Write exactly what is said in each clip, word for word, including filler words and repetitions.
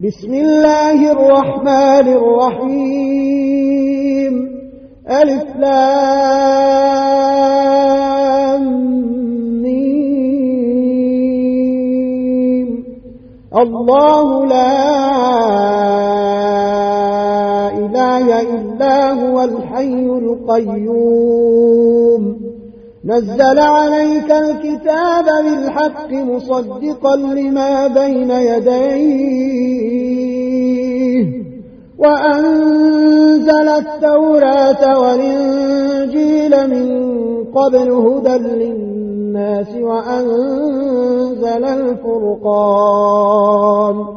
بسم الله الرحمن الرحيم ألف لام ميم الله لا إله إلا هو الحي القيوم نزل عليك الكتاب بالحق مصدقا لما بين يديه وأنزل التوراة والإنجيل من قبل هدى للناس وأنزل الفرقان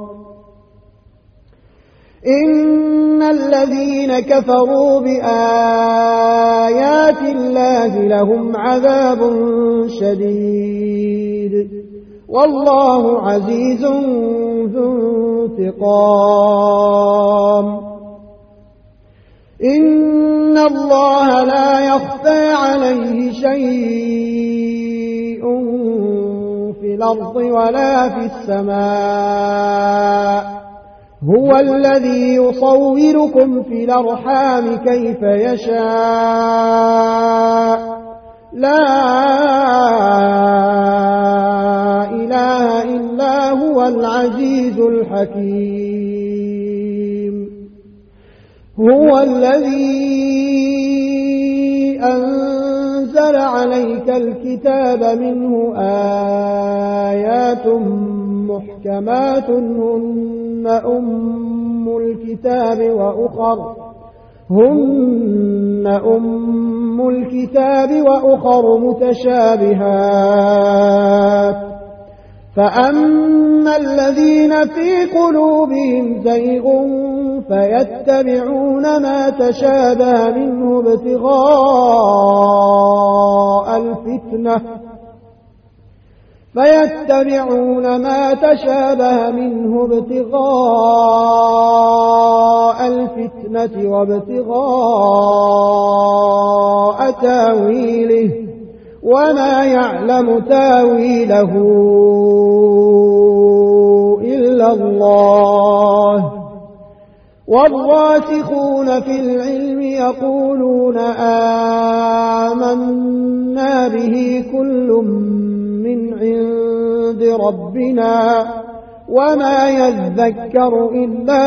إن الذين كفروا بآيات الله لهم عذاب شديد والله عزيز ذو انتقام إن الله لا يخفى عليه شيء في الأرض ولا في السماء هو الذي يصوركم في الأرحام كيف يشاء لا إله إلا هو العزيز الحكيم هو الذي أنزل عليك الكتاب منه آيات محكمات هن أم الكتاب وأخر هن أم الكتاب وأخر متشابهات فأما الذين في قلوبهم زيغ فيتبعون ما تشابه منه ابتغاء الفتنة فيتبعون ما تشابه منه ابتغاء الفتنة وابتغاء تاويله وما يعلم تاويله إلا الله والراسخون في العلم يقولون آمنا به كل من عند ربنا وما يذكر إلا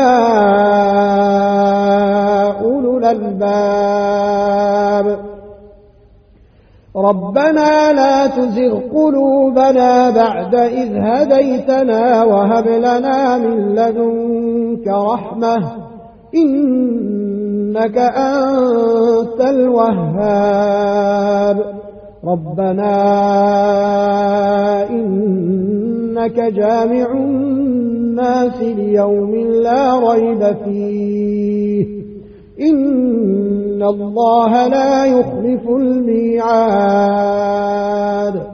أولو الألباب ربنا لا تزغ قلوبنا بعد إذ هديتنا وهب لنا من لدنك رحمة إنك أنت الوهاب ربنا إنك جامع الناس ليوم لا ريب فيه إن الله لا يخلف الميعاد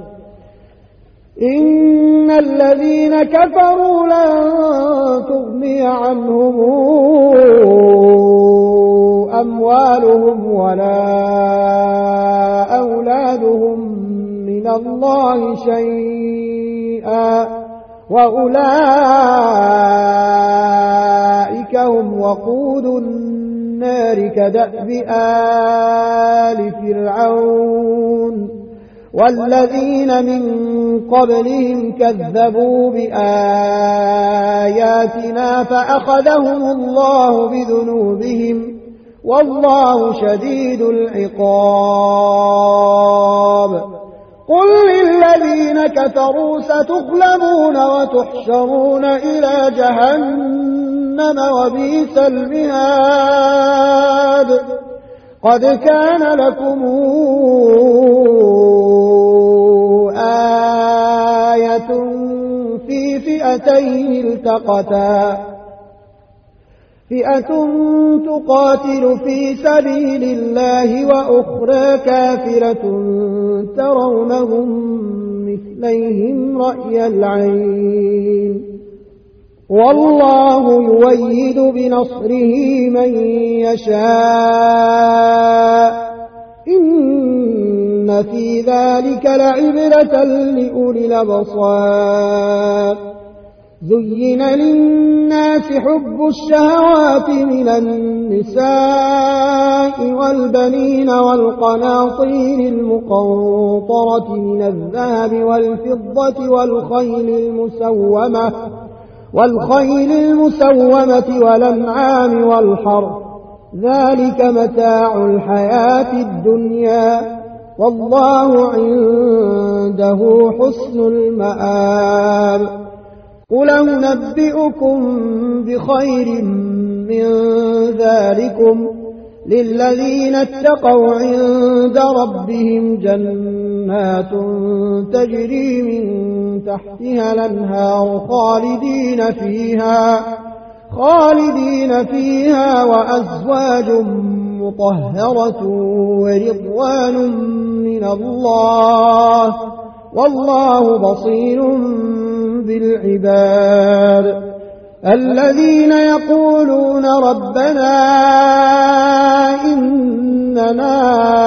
إن الذين كفروا لن تغني عنهم أموالهم ولا أولادهم من الله شيئا وأولئك هم وقود النار كدأب آل فرعون والذين من قبلهم كذبوا بآياتنا فأخذهم الله بذنوبهم والله شديد العقاب قل للذين كفروا ستغلبون وتحشرون إلى جهنم وبئس المهاد قد كان لكم آية في فئتين التقتا فئة تقاتل في سبيل الله وأخرى كافرة ترونهم مثليهم رأي العين والله يؤيد بنصره من يشاء إن في ذلك لعبرة لأولي الأبصار زين للناس حب الشهوات من النساء والبنين والقناطير المقنطرة من الذهب والفضة والخيل المسومة والخيل المسومة والأنعام والحرث، ذلك متاع الحياة الدنيا، والله عنده حسن المآب. قل أنبئكم بخير من ذلكم للذين اتقوا عند ربهم جنات تجري من تحتها الأنهار خالدين فيها خالدين فيها وأزواج مطهرة ورضوان من الله، والله بصير بالعباد. الذين يقولون ربنا إننا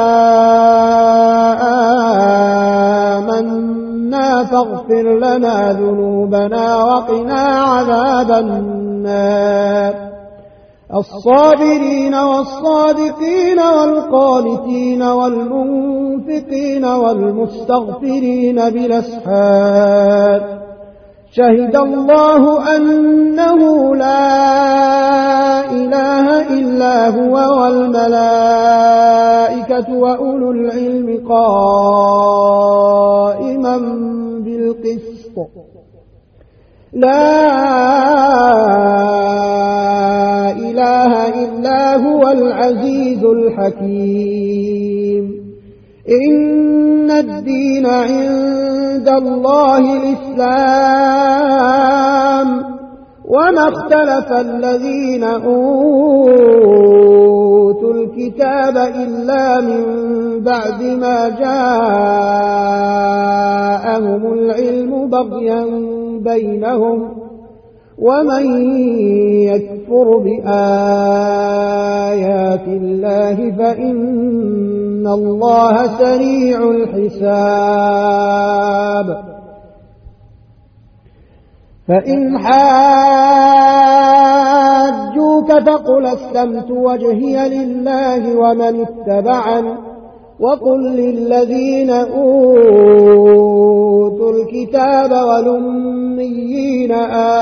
آمنا فاغفر لنا ذنوبنا وقنا عذاب النار. الصابرين والصادقين والقانتين والمنفقين والمستغفرين بالأسحار. شهد الله أنه لا إله إلا هو والملائكة وأولو العلم قائما بالقسط، لا إله إلا هو العزيز الحكيم. إن الدين عند الله الإسلام، وما اختلف الذين أوتوا الكتاب إلا من بعد ما جاءهم العلم بغيا بينهم، ومن يكفر بآيات الله فإن الله سريع الحساب. فإن حاجوك فقل أسلمت وجهي لله ومن اتبعني، وقل للذين أوتوا الكتاب والأميين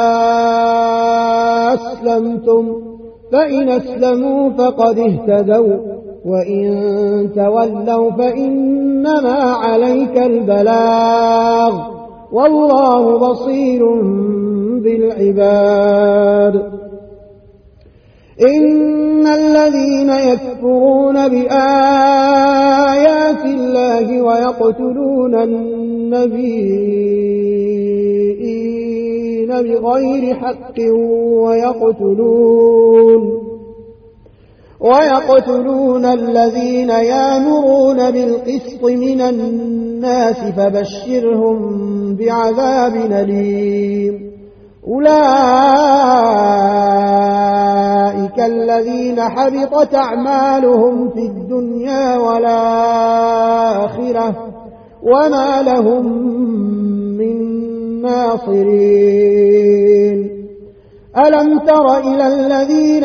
أسلمتم، فإن أسلموا فقد اهتدوا، وإن تولوا فإنما عليك البلاغ، والله بصير بالعباد. إن الذين يكفرون بآيات الله ويقتلون النبيين بغير حق ويقتلون ويقتلون الذين يأمرون بالقسط من الناس فبشرهم بعذاب أليم. أولئك الذين حبطت أعمالهم في الدنيا والآخرة وما لهم من ناصرين. ألم تر إلى الذين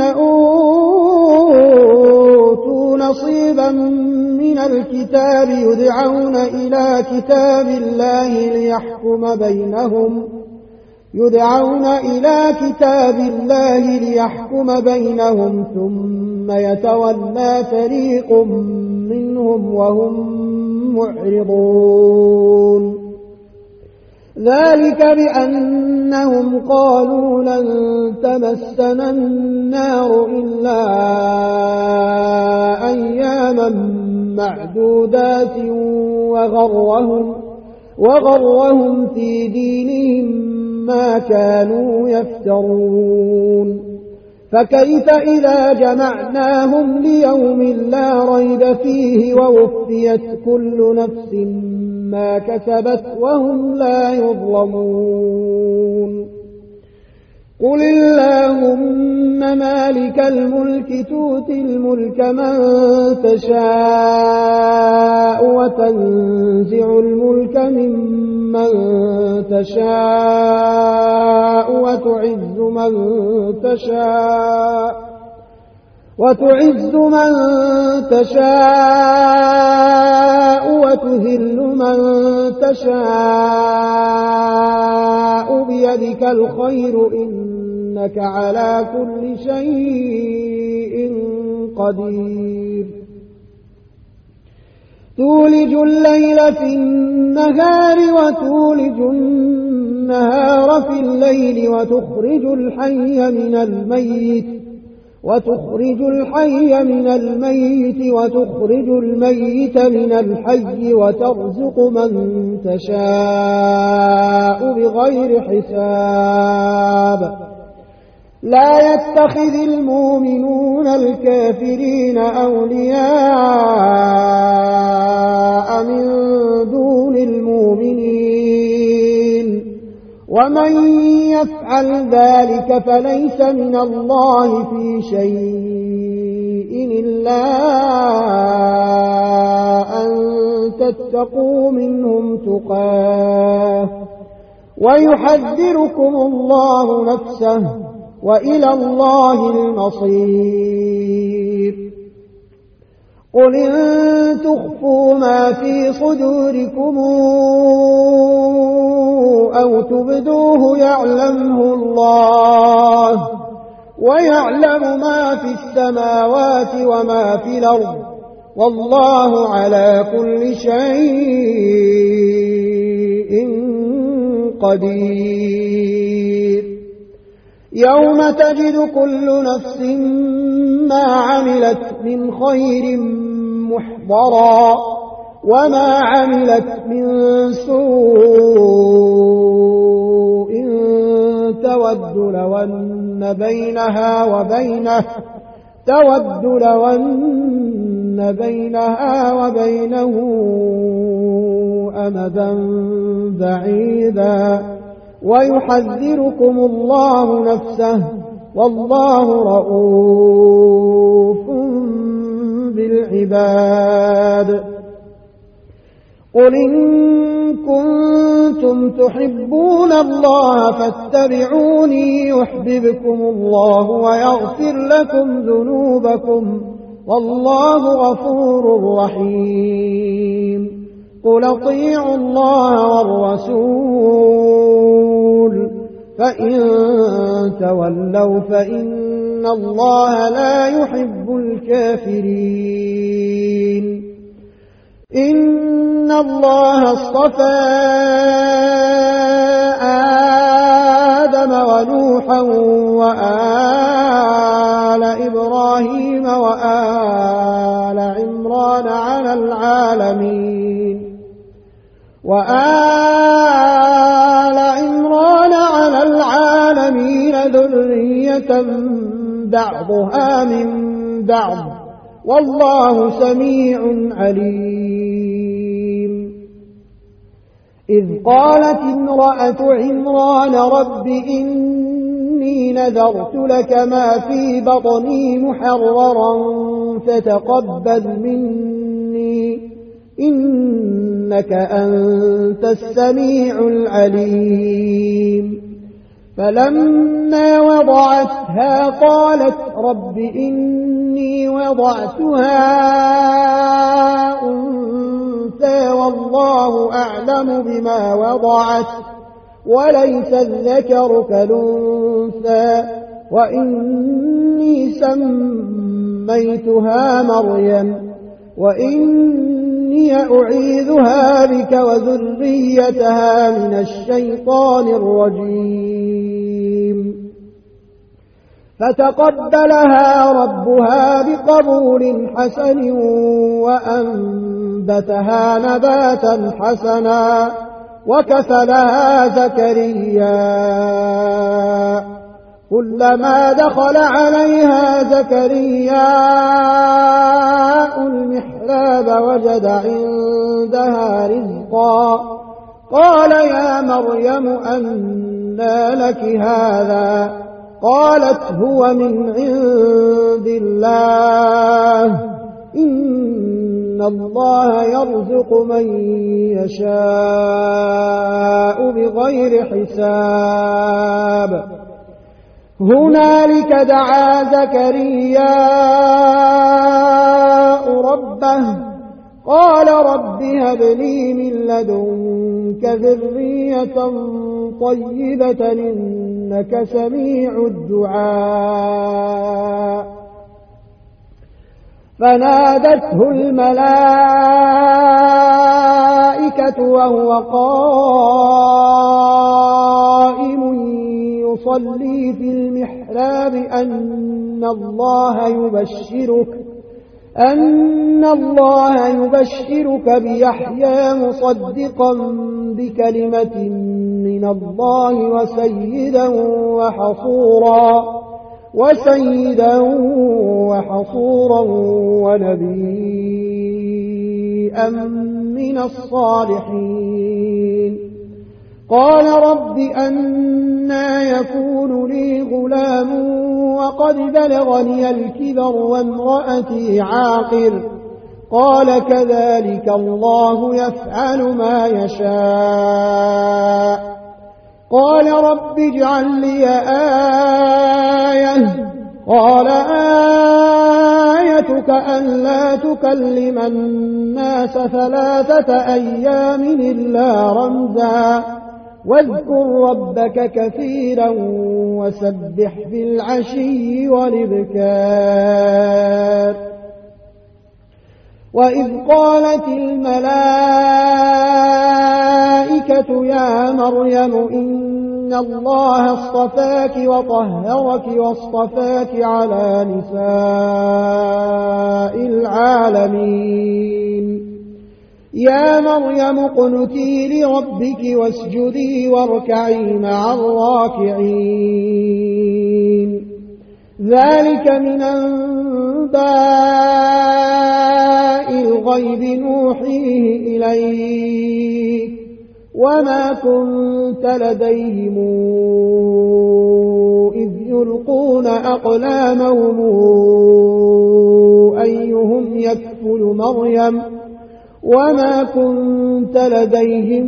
أوتوا نصيبا من الكتاب يدعون إلى كتاب الله ليحكم بينهم يدعون إلى كتاب الله ليحكم بينهم ثم يتولى فريق منهم وهم معرضون. ذلك بأنهم قالوا لن تمسنا النار إلا أياما معدودات وغرهم, وغرهم في دينهم ما كانوا يفترون. فكيف إذا جمعناهم ليوم لا ريب فيه ووفيت كل نفس ما كسبت وهم لا يظلمون. قل اللهم مالك الملك تؤتي الملك من تشاء وتنزع الملك ممن تشاء وتعز من تشاء وتعز من تشاء وتذل من تشاء بيدك الخير إنك على كل شيء قدير تولج الليل في النهار وتولج النهار في الليل وتخرج الحي من الميت وتخرج الحي من الميت وتخرج الميت من الحي وترزق من تشاء بغير حساب لا يتخذ المؤمنون الكافرين أولياء من دون المؤمنين ومن يفعل ذلك فليس من الله في شيء إلا أن تتقوا منهم تقاه ويحذركم الله نفسه وإلى الله المصير قل إن تخفوا ما في صدوركم أو تبدوه يعلمه الله ويعلم ما في السماوات وما في الأرض والله على كل شيء قدير يوم تجد كل نفس ما عملت من خير محضرا وما عملت من سوء تود لو أن بينها وبينه تود لو أن بينها وبينه أمدا بعيدا ويحذركم الله نفسه والله رؤوف بالعباد قل إن كنتم تحبون الله فاتبعوني يحببكم الله ويغفر لكم ذنوبكم والله غفور رحيم قل اطيعوا الله والرسول فإن تولوا فإن الله لا يحب الكافرين إن الله اصطفى آدم ونوحا وآل إبراهيم وآل عمران على العالمين وآل عمران على العالمين ذرية بعضها من بعض والله سميع عليم إذ قالت امرأة عمران رب إني نذرت لك ما في بطني محررا فتقبل مني إنك أنت السميع العليم فلما وضعتها قالت رب إني وضعتها أنثى والله أعلم بما وضعت وليس الذكر كالأنثى وإني سميتها مريم وإني أعيذها بك وذريتها من الشيطان الرجيم فتقبلها ربها بقبول حسن وأنبتها نباتا حسنا وكفلها زكريا كلما دخل عليها زكريا المحراب وجد عندها رزقا قال يا مريم أنى لك هذا قالت هو من عند الله إن الله يرزق من يشاء بغير حساب. هنالك دعا زكرياء ربه قال رب هب لي من لدنك ذرية طيبة إنك سميع الدعاء. فنادته الملائكة وهو قائم يصلي في المحراب أن الله يبشرك أن الله يبشرك بيحيى مصدقا بكلمة من الله وسيدا وحصورا وسيدا وحصورا ونبيا من الصالحين. قال رب أنى يكون لي غلام وقد بلغني الكبر وامرأتي عاقر قال كذلك الله يفعل ما يشاء. قال رب اجعل لي آية قال آيتك ألا تكلم الناس ثلاثة أيام إلا رمزا واذكر ربك كثيرا وسبح بالعشي والإبكار. وإذ قالت الملائكة يا مريم إن الله اصطفاك وطهرك واصطفاك على نساء العالمين. يا مريم اقنتي لربك واسجدي واركعي مع الراكعين. ذلك من أنباء الغيب نوحيه إليك وما كنت لديهم إذ يلقون أقلامهم أيهم يكفل مريم وما كنت لديهم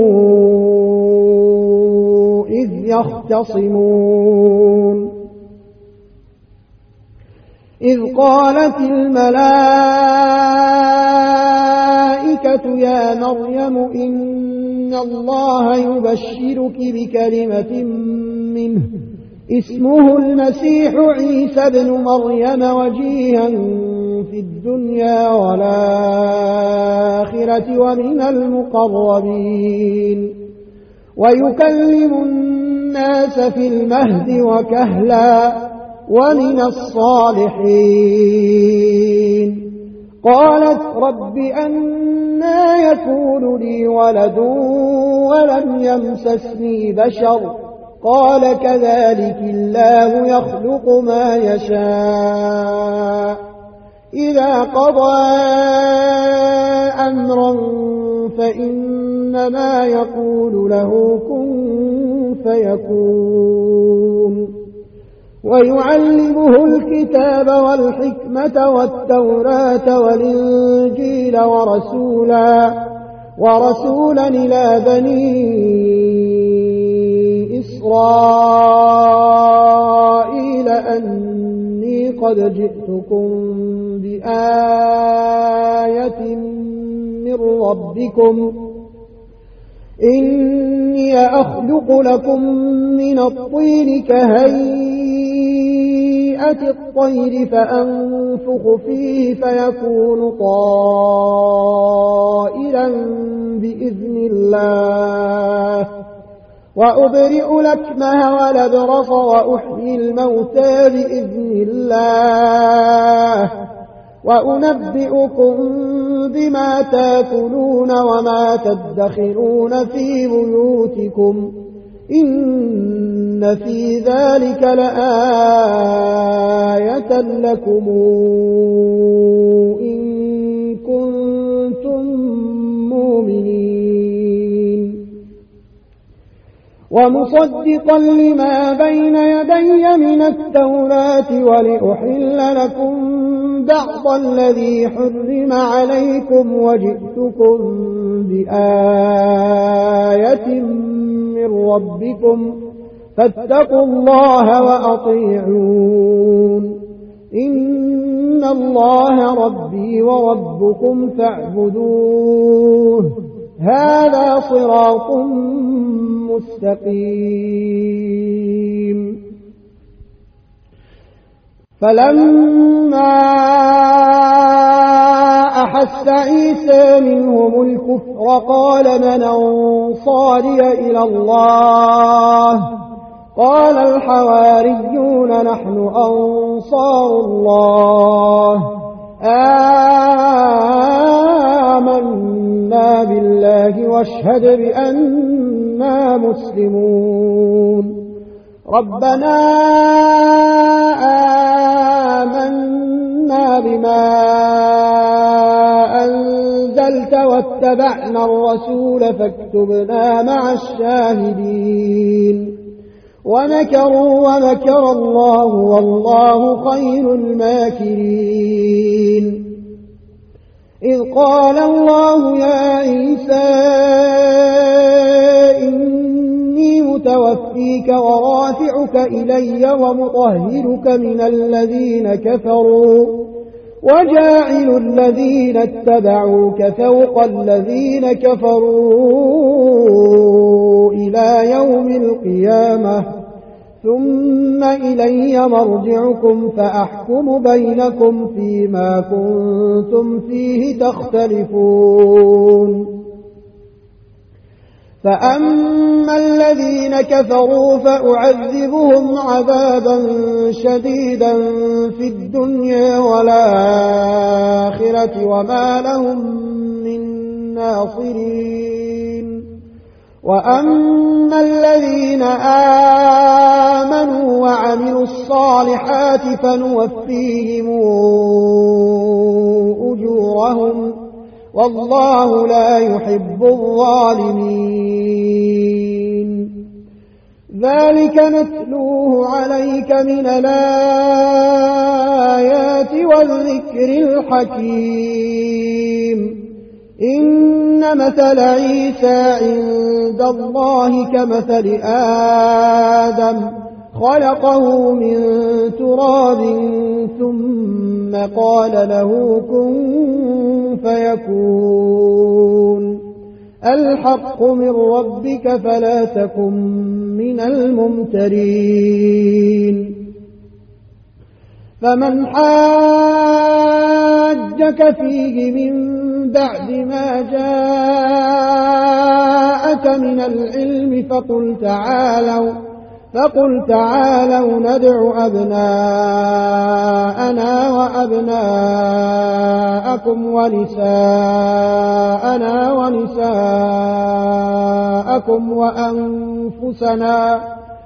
إذ يختصمون. إذ قالت الملائكة يا مريم إن الله يبشرك بكلمة منه اسمه المسيح عيسى بن مريم وجيها في الدنيا والآخرة ومن المقربين ويكلم الناس في المهد وكهلا ومن الصالحين. قالت رب أنى يكون لي ولد ولم يمسسني بشر قال كذلك الله يخلق ما يشاء إذا قضى أمرا فإنما يقول له كن فيكون. ويعلمه الكتاب والحكمة والتوراة والإنجيل ورسولا ورسولا إلى بني إسرائيل أني قد جئتكم بآية من ربكم إني أخلق لكم من الطين كهيئة الطير فأنفخ فيه فيكون طائرا بإذن الله وأبرئ الأكمه والأبرص وأحيي الموتى بإذن الله وأنبئكم بما تاكلون وما تدخرون في بيوتكم إن في ذلك لآية لكم إن كنتم مؤمنين. ومصدقا لما بين يدي من التوراة ولأحل لكم بعض الذي حرم عليكم وجئتكم بآية من ربكم فاتقوا الله وأطيعون إن الله ربي وربكم فاعبدوه هذا صراط مستقيم. فلما أحس عيسى منهم الكفر قال من أنصاري إلى الله قال الحواريون نحن أنصار الله آمنا بالله واشهد بأننا مسلمون. ربنا آمنا بما أنزلت واتبعنا الرسول فاكتبنا مع الشاهدين. ومكروا ومكر الله والله خير الماكرين. إذ قال الله يا عيسى إني متوفيك ورافعك إلي ومطهرك من الذين كفروا وجاعل الذين اتبعوك فوق الذين كفروا إلى يوم القيامة ثم إلي مرجعكم فأحكم بينكم فيما كنتم فيه تختلفون. فأما الذين كفروا فأعذبهم عذابا شديدا في الدنيا والآخرة وما لهم من ناصرين. وأما الذين آمنوا وعملوا الصالحات فنوفيهم أجورهم والله لا يحب الظالمين. ذلك نتلوه عليك من الآيات والذكر الحكيم. إن مثل عيسى عند الله كمثل آدم خلقه من تراب ثم قال له كن فيكون. الحق من ربك فلا تكن من الممترين. فمن حاجك فيه من بعد ما جاءك من العلم فقل تعالوا فقل تعالوا ندع أبناءنا وأبناءكم ونساءنا ونساءكم وأنفسنا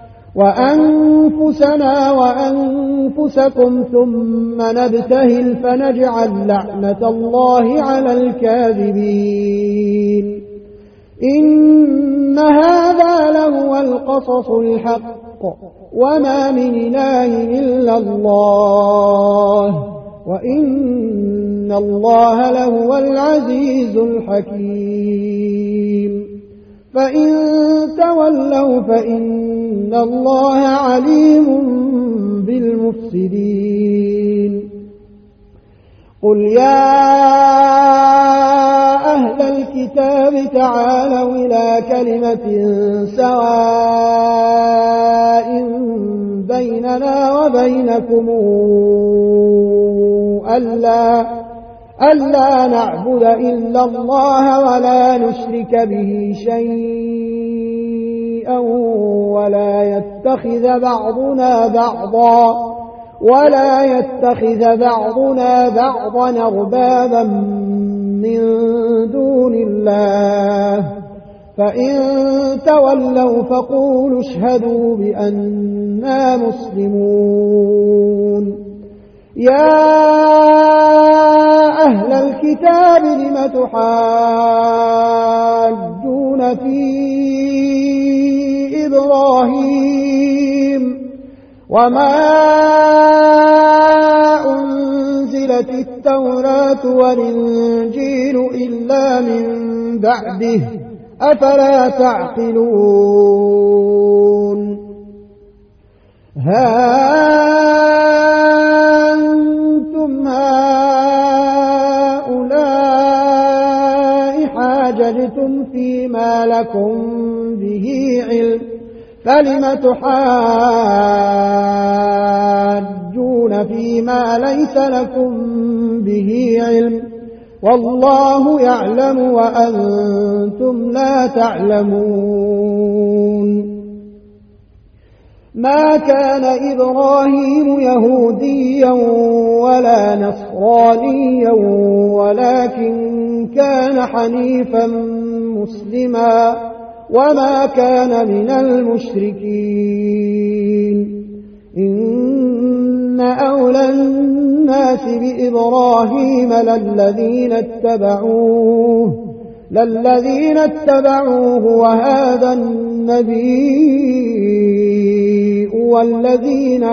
وأنفسنا وأنفسكم ثم نبتهل فنجعل لعنة الله على الكاذبين. إن هذا لهو القصص الحق وما من إله إلا الله وإن الله لهو العزيز الحكيم. فإن تولوا فإن الله عليم بالمفسدين. قل يا أهل الكتاب تعالوا إلى كلمة سواء بيننا وبينكم ألا ألا نعبد إلا الله ولا نشرك به شيئا ولا يتخذ بعضنا بعضا ولا يتخذ بعضنا بعضا أربابا من دون الله. فإن تولوا فقولوا اشهدوا بأننا مسلمون. يا أهل الكتاب لم تحاجون في إبراهيم وما أنزلت التوراة والإنجيل إلا من بعده أفلا تعقلون ها أنتم هؤلاء حاججتم فيما لكم به علم فلم تحاجون فيما ليس لكم به علم والله يعلم وأنتم لا تعلمون ما كان إبراهيم يهوديا ولا نصرانيا ولكن كان حنيفا مسلما وما كان من المشركين إن أولى الناس بإبراهيم للذين اتبعوه للذين اتبعوه وهذا النبي والذين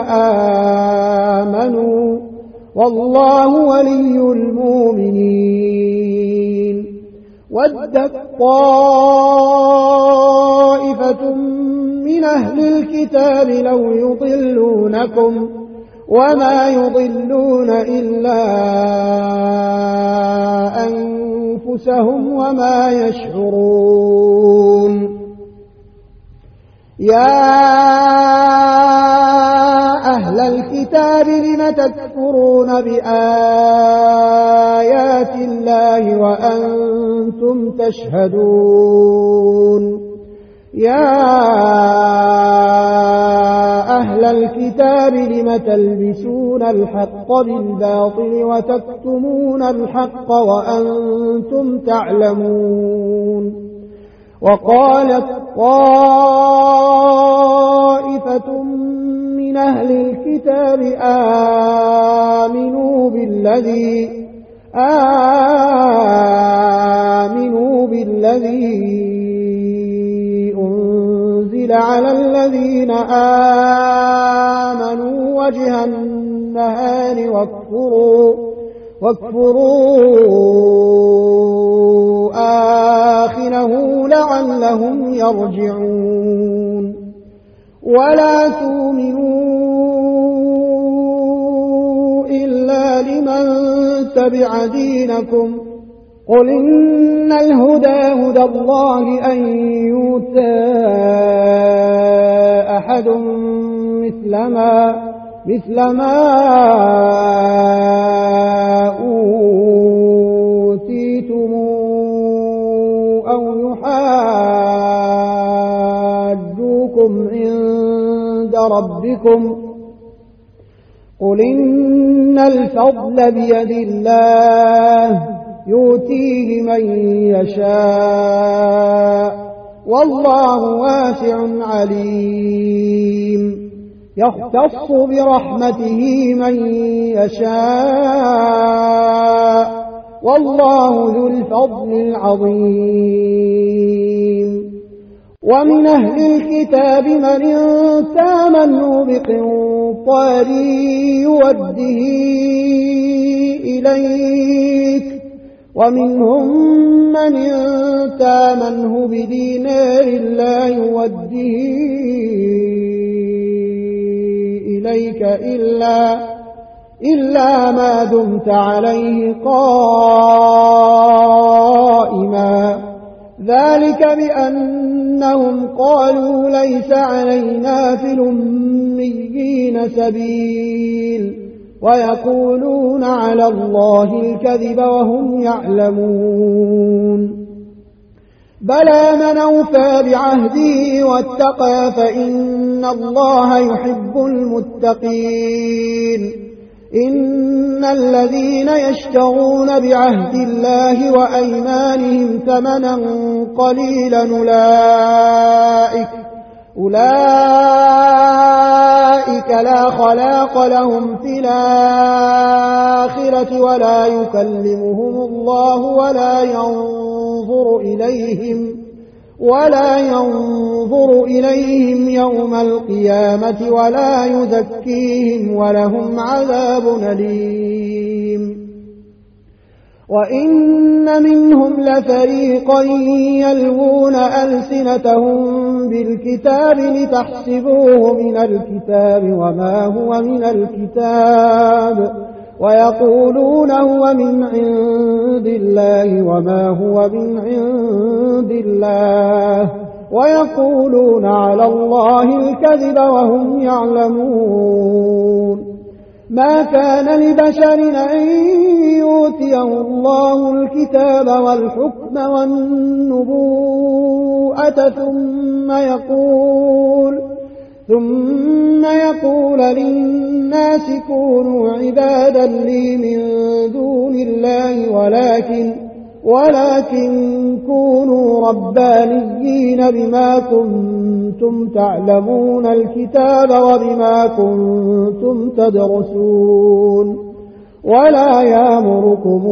آمنوا والله ولي المؤمنين ودت طائفة من أهل الكتاب لو يضلونكم وما يضلون إلا أنفسهم وما يشعرون يا أهل الكتاب لم تكفرون بآيات الله وأنتم تشهدون يا أهل الكتاب لم تلبسون الحق بالباطل وتكتمون الحق وأنتم تعلمون وقالت طائفة من أهل الكتاب آمنوا بالذي آمنوا بالذي أنزل على الذين آمنوا وجه النهار واكفروا واكفروا آخره لعلهم يرجعون ولا تؤمنوا إلا لمن تبع دينكم قل إن الهدى هدى الله أن يؤتى أحد مثل ما مثل ما أوتيتم أو يحاجوكم عند ربكم قل إن الفضل بيد الله يؤتيه من يشاء والله واسع عليم يختص برحمته من يشاء والله ذو الفضل العظيم ومن أهل الكتاب من تامنه بقنطار يوده إليك ومنهم من تامنه بدينار لا يوده إليك إلا, إلا ما دمت عليه قائما ذلك بأنهم قالوا ليس علينا في الأميين سبيل ويقولون على الله الكذب وهم يعلمون بلى من أوفى بعهده واتقى فإن الله يحب المتقين إن الذين يشترون بعهد الله وأيمانهم ثمنا قليلا أولئك أولئك لا خلاق لهم في الآخرة ولا يكلمهم الله ولا ينظر إليهم ولا ينظر إليهم يوم القيامة ولا يزكيهم ولهم عذاب أليم. وإن منهم لفريقا يلوون ألسنتهم بالكتاب لتحسبوه من الكتاب وما هو من الكتاب ويقولون هو من عند الله وما هو من عند الله ويقولون على الله الكذب وهم يعلمون. ما كان لبشر أن يؤتيه الله الكتاب والحكم والنبوءة ثم يقول ثم يقول للناس كونوا عبادا لي من دون الله ولكن ولكن كونوا ربانيين بما كنتم تعلمون الكتاب وبما كنتم تدرسون. ولا يأمركم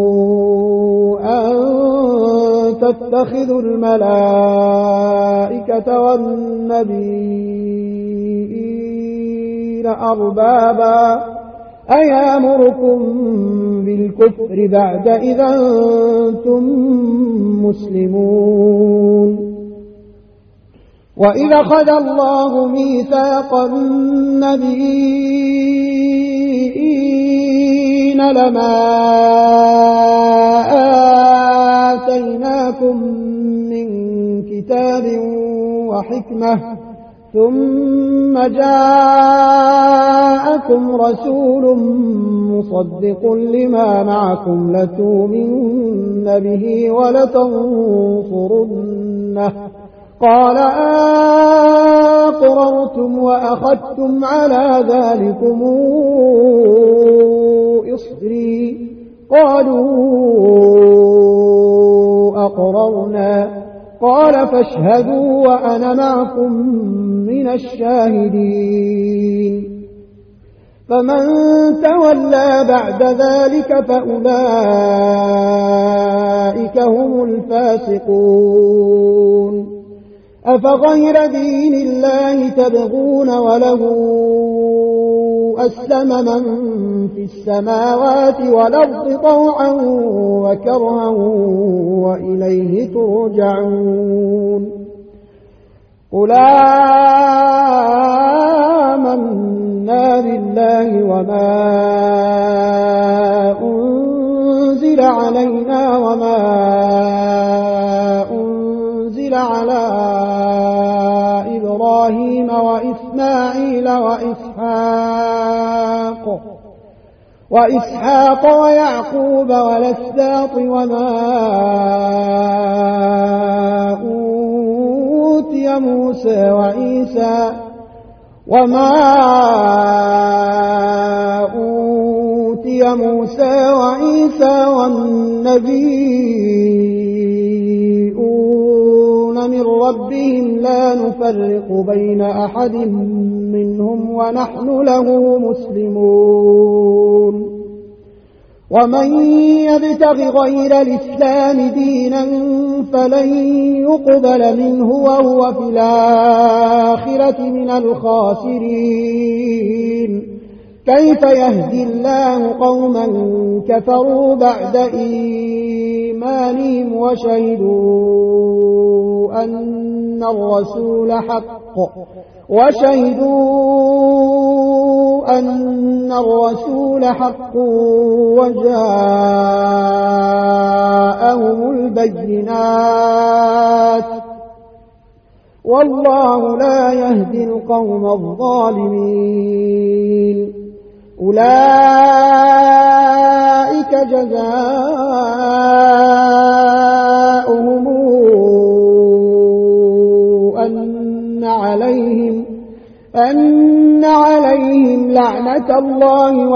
أن تتخذوا الملائكة والنبيين أربابا أيامركم بالكفر بعد إذا أنتم مسلمون. وإذا أخذ الله ميثاق النبيين لما آتيناكم من كتاب وحكمة ثم جاءكم رسول مصدق لما معكم لتؤمنن به ولتنصرنه قال أقررتم وأخذتم على ذلكم إصري قالوا أقررنا قال فاشهدوا وأنا معكم من الشاهدين. فمن تولى بعد ذلك فأولئك هم الفاسقون. أفغير دين الله تبغون وله أسلم من في السماوات والأرض طوعا وكرها وإليه ترجعون. قل آمنا بالله وما أنزل علينا وما أنزل على إبراهيم وإسماعيل وإسحاق وإسحاق ويعقوب والأسباط وما أوتي موسى وعيسى وما أوتي موسى وعيسى والنبيون من ربهم لا نفرق بين أحد منهم ونحن له مسلمون. ومن يبتغ غير الإسلام دينا فلن يقبل منه وهو في الآخرة من الخاسرين. كيف يهدي الله قوما كفروا بعد إيمانهم وشهدوا أن الرسول حق وشهدوا أن الرسول حق وجاءهم البينات والله لا يهدي القوم الظالمين. أولئك جزاؤهم أن عليهم أن عليهم لعنة الله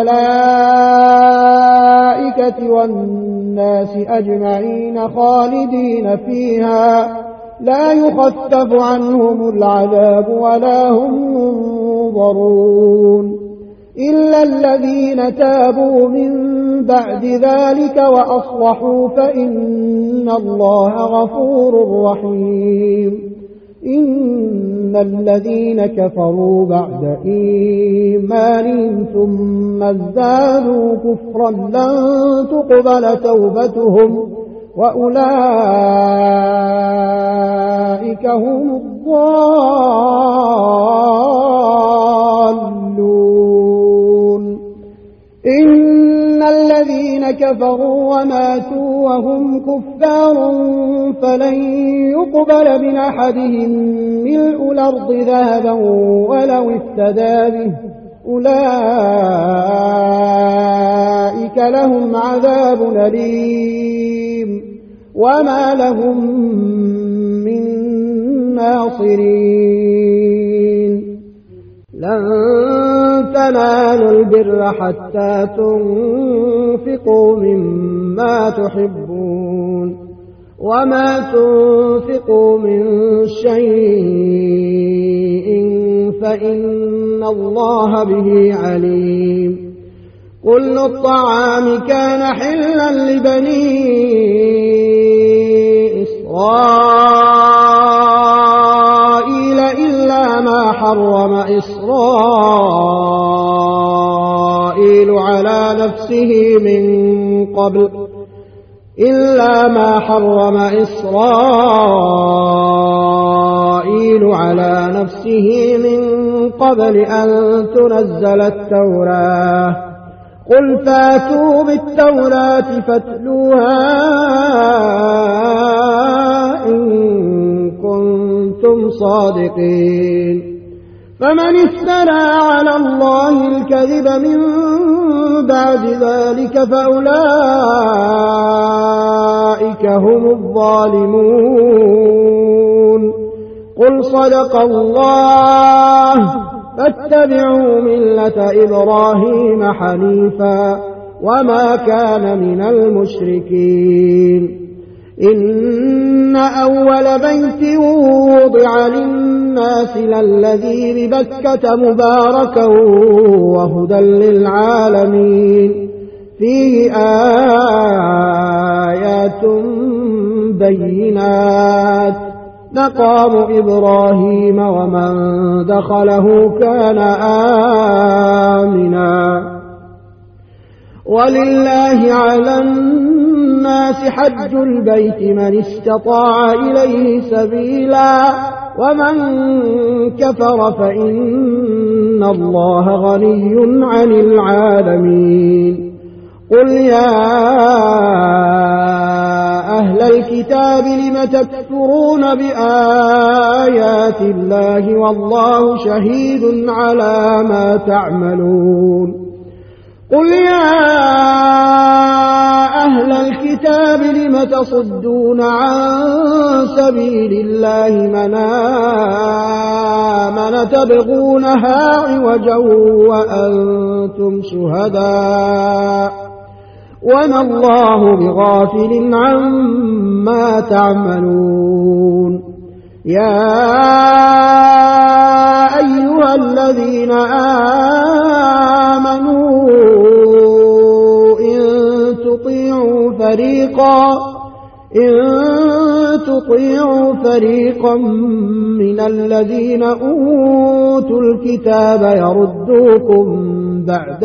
والملائكة والناس أجمعين خالدين فيها لا يخفف عنهم العذاب ولا هم ينظرون إلا الذين تابوا من بعد ذلك وأصلحوا فإن الله غفور رحيم. إن الذين كفروا بعد إيمانهم ثم ازدادوا كفرا لن تقبل توبتهم وأولئك هم الضالون. إن الذين كفروا وماتوا وهم كفار فلن يقبل من أحدهم ملء الأرض ذهبا ولو افتدى به أولئك لهم عذاب أليم وما لهم من ناصرين. لن تنالوا البر حتى تنفقوا مما تحبون وما تنفقوا من شيء فإن الله به عليم. كل الطعام كان حلا لبني إسرائيل إلا ما حرم إسرائيل على نفسه من قبل إلا ما حرم إسرائيل على نفسه من قبل أن تنزل التوراة. قل فاتوا بالتوراة فاتلوها إن كنتم صادقين. فمن افترى على الله الكذب من بعد ذلك فأولئك هم الظالمون. قل صدق الله فاتبعوا ملة إبراهيم حنيفا وما كان من المشركين. إن أول بيت وضع للناس للذي ببكة مباركا وهدى للعالمين فيه آيات بينات مقام إبراهيم ومن دخله كان آمنا. ولله على الناس حج البيت من استطاع إليه سبيلا ومن كفر فإن الله غني عن العالمين. قل يا أهل الكتاب لم تكفرون بآيات الله والله شهيد على ما تعملون. قل يا أهل الكتاب لم تصدون عن سبيل الله من آمن تبغونها عوجا وأنتم شهداء وما الله بغافل عما تعملون. يا أيها الذين آمنوا إن تطيعوا فريقا إن تطيعوا فريقا من الذين أوتوا الكتاب يردوكم بعد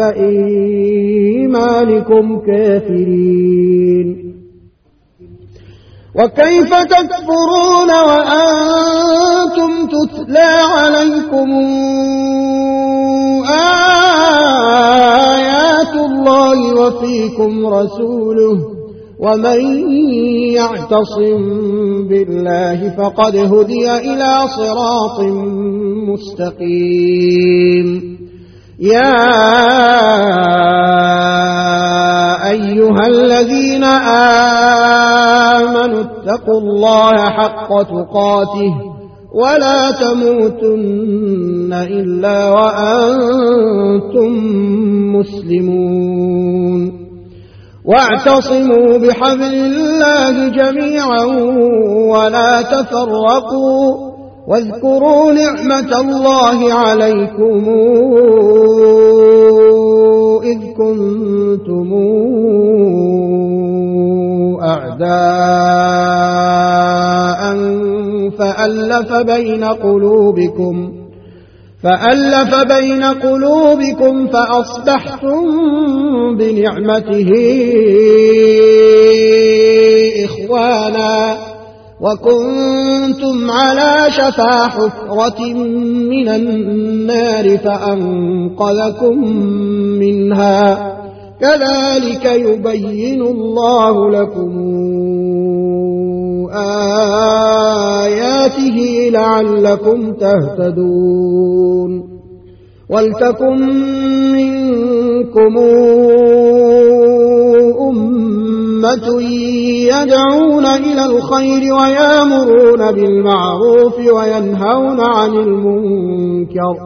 إيمانكم كافرين. وكيف تكفرون وأنتم تتلى عليكم آيات الله وفيكم رسوله ومن يعتصم بالله فقد هدي إلى صراط مستقيم. يا أيها الذين آمنوا اتقوا الله حق تقاته ولا تموتن إلا وأنتم مسلمون. واعتصموا بحبل الله جميعا ولا تفرقوا واذكروا نعمة الله عليكم إذ كنتم فألف بين قلوبكم فألف بين قلوبكم فأصبحتم بنعمته إخوانا وكنتم على شفا حفرة من النار فأنقذكم منها كذلك يبين الله لكم آياته لعلكم تهتدون ولتكن منكم أمة يدعون إلى الخير ويأمرون بالمعروف وينهون عن المنكر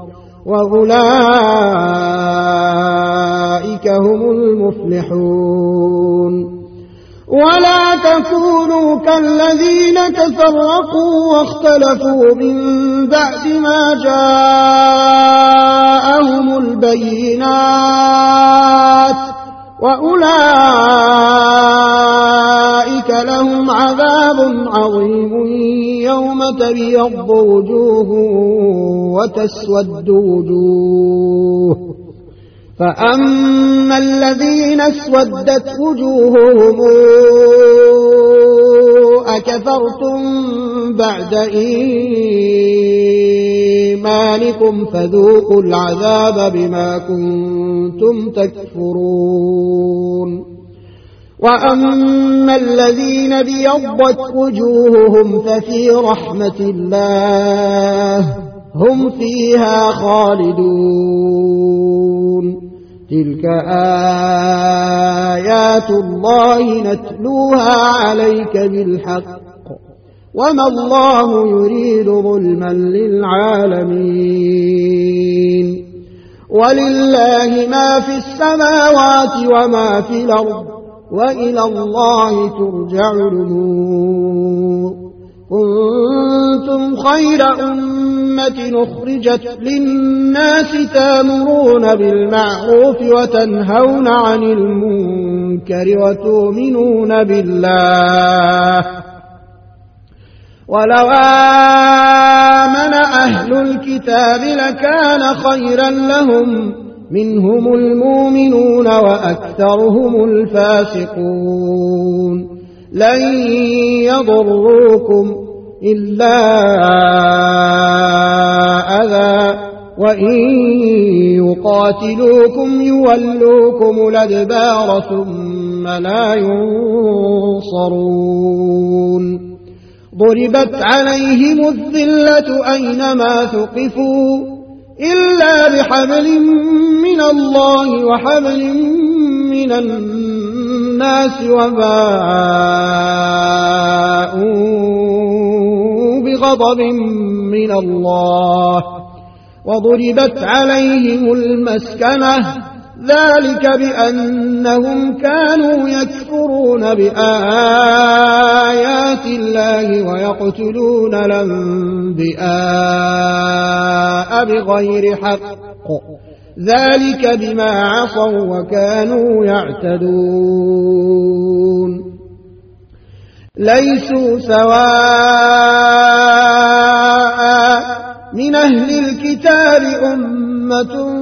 وأولئك هم المفلحون ولا تكونوا كالذين تفرقوا واختلفوا من بعد ما جاءهم البينات وأولئك لهم عذاب عظيم يوم تبيض وجوه وتسود وجوه فأما الذين اسودت وجوههم أكفرتم بعد إيمانكم فذوقوا العذاب بما كنتم تكفرون وأما الذين بيضت وجوههم ففي رحمة الله هم فيها خالدون تلك آيات الله نتلوها عليك بالحق وما الله يريد ظلما للعالمين ولله ما في السماوات وما في الأرض وإلى الله ترجع الأمور كنتم خير أمة أخرجت للناس تأمرون بالمعروف وتنهون عن المنكر وتؤمنون بالله ولو آمن أهل الكتاب لكان خيرا لهم منهم المؤمنون وأكثرهم الفاسقون لن يضروكم إلا أذى وإن يقاتلوكم يولوكم الأدبار ثم لا ينصرون ضربت عليهم الذلة أينما ثقفوا إلا بحبل من الله وحبل من الناس وباءوا بغضب من الله وضربت عليهم المسكنة ذلك بأنهم كانوا يكفرون بآيات الله ويقتلون الأنبياء بغير حق ذلك بما عصوا وكانوا يعتدون ليسوا سواء من أهل الكتاب أمة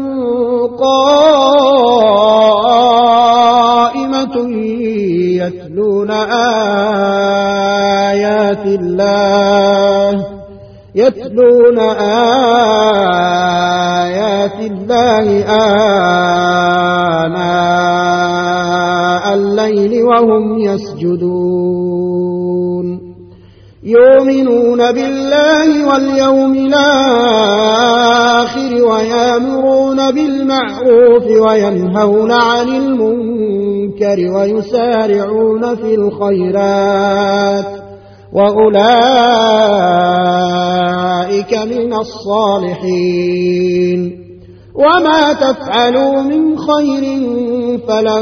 قائمة يتلون آيات الله يتلون آيات الله آناء الليل وهم يسجدون يؤمنون بالله واليوم الآخر ويأمرون بالمعروف وينهون عن المنكر ويسارعون في الخيرات وأولئك من الصالحين وما تفعلوا من خير فلن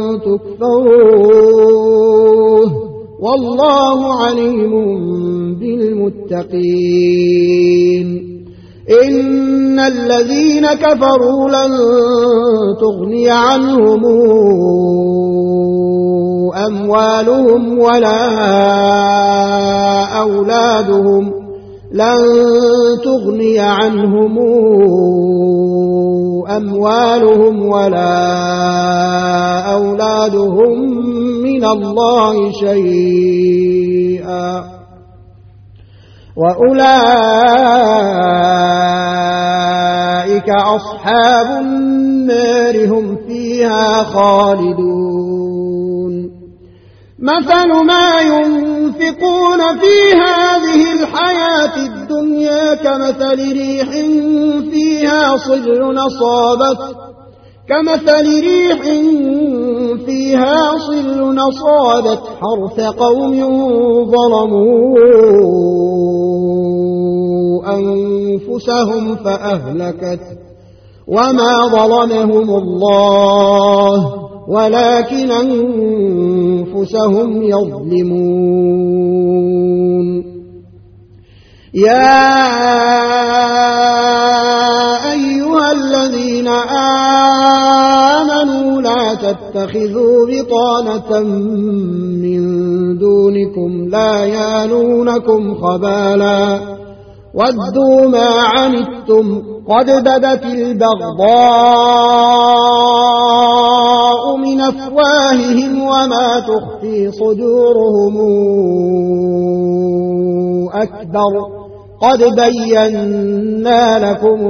تكفروه والله عليم بالمتقين إن الذين كفروا لن تغني عنهم أموالهم ولا أولادهم لن تغني عنهم أموالهم ولا أولادهم من الله شيئا وأولئك أصحاب النار هم فيها خالدون مثل ما ينفقون في هذه الحياة الدنيا كمثل ريح فيها صر أصابت كمثل ريح فيها صر أصابت حرث قوم ظلموا أنفسهم فأهلكت وما ظلمهم الله ولكن أنفسهم يظلمون يا أيها الذين آمنوا لا تتخذوا بطانة من دونكم لا يالونكم خبالا ودوا ما عنتم قد بدت البغضاء من أفواههم وما تخفي صدورهم أكبر قد بينا لكم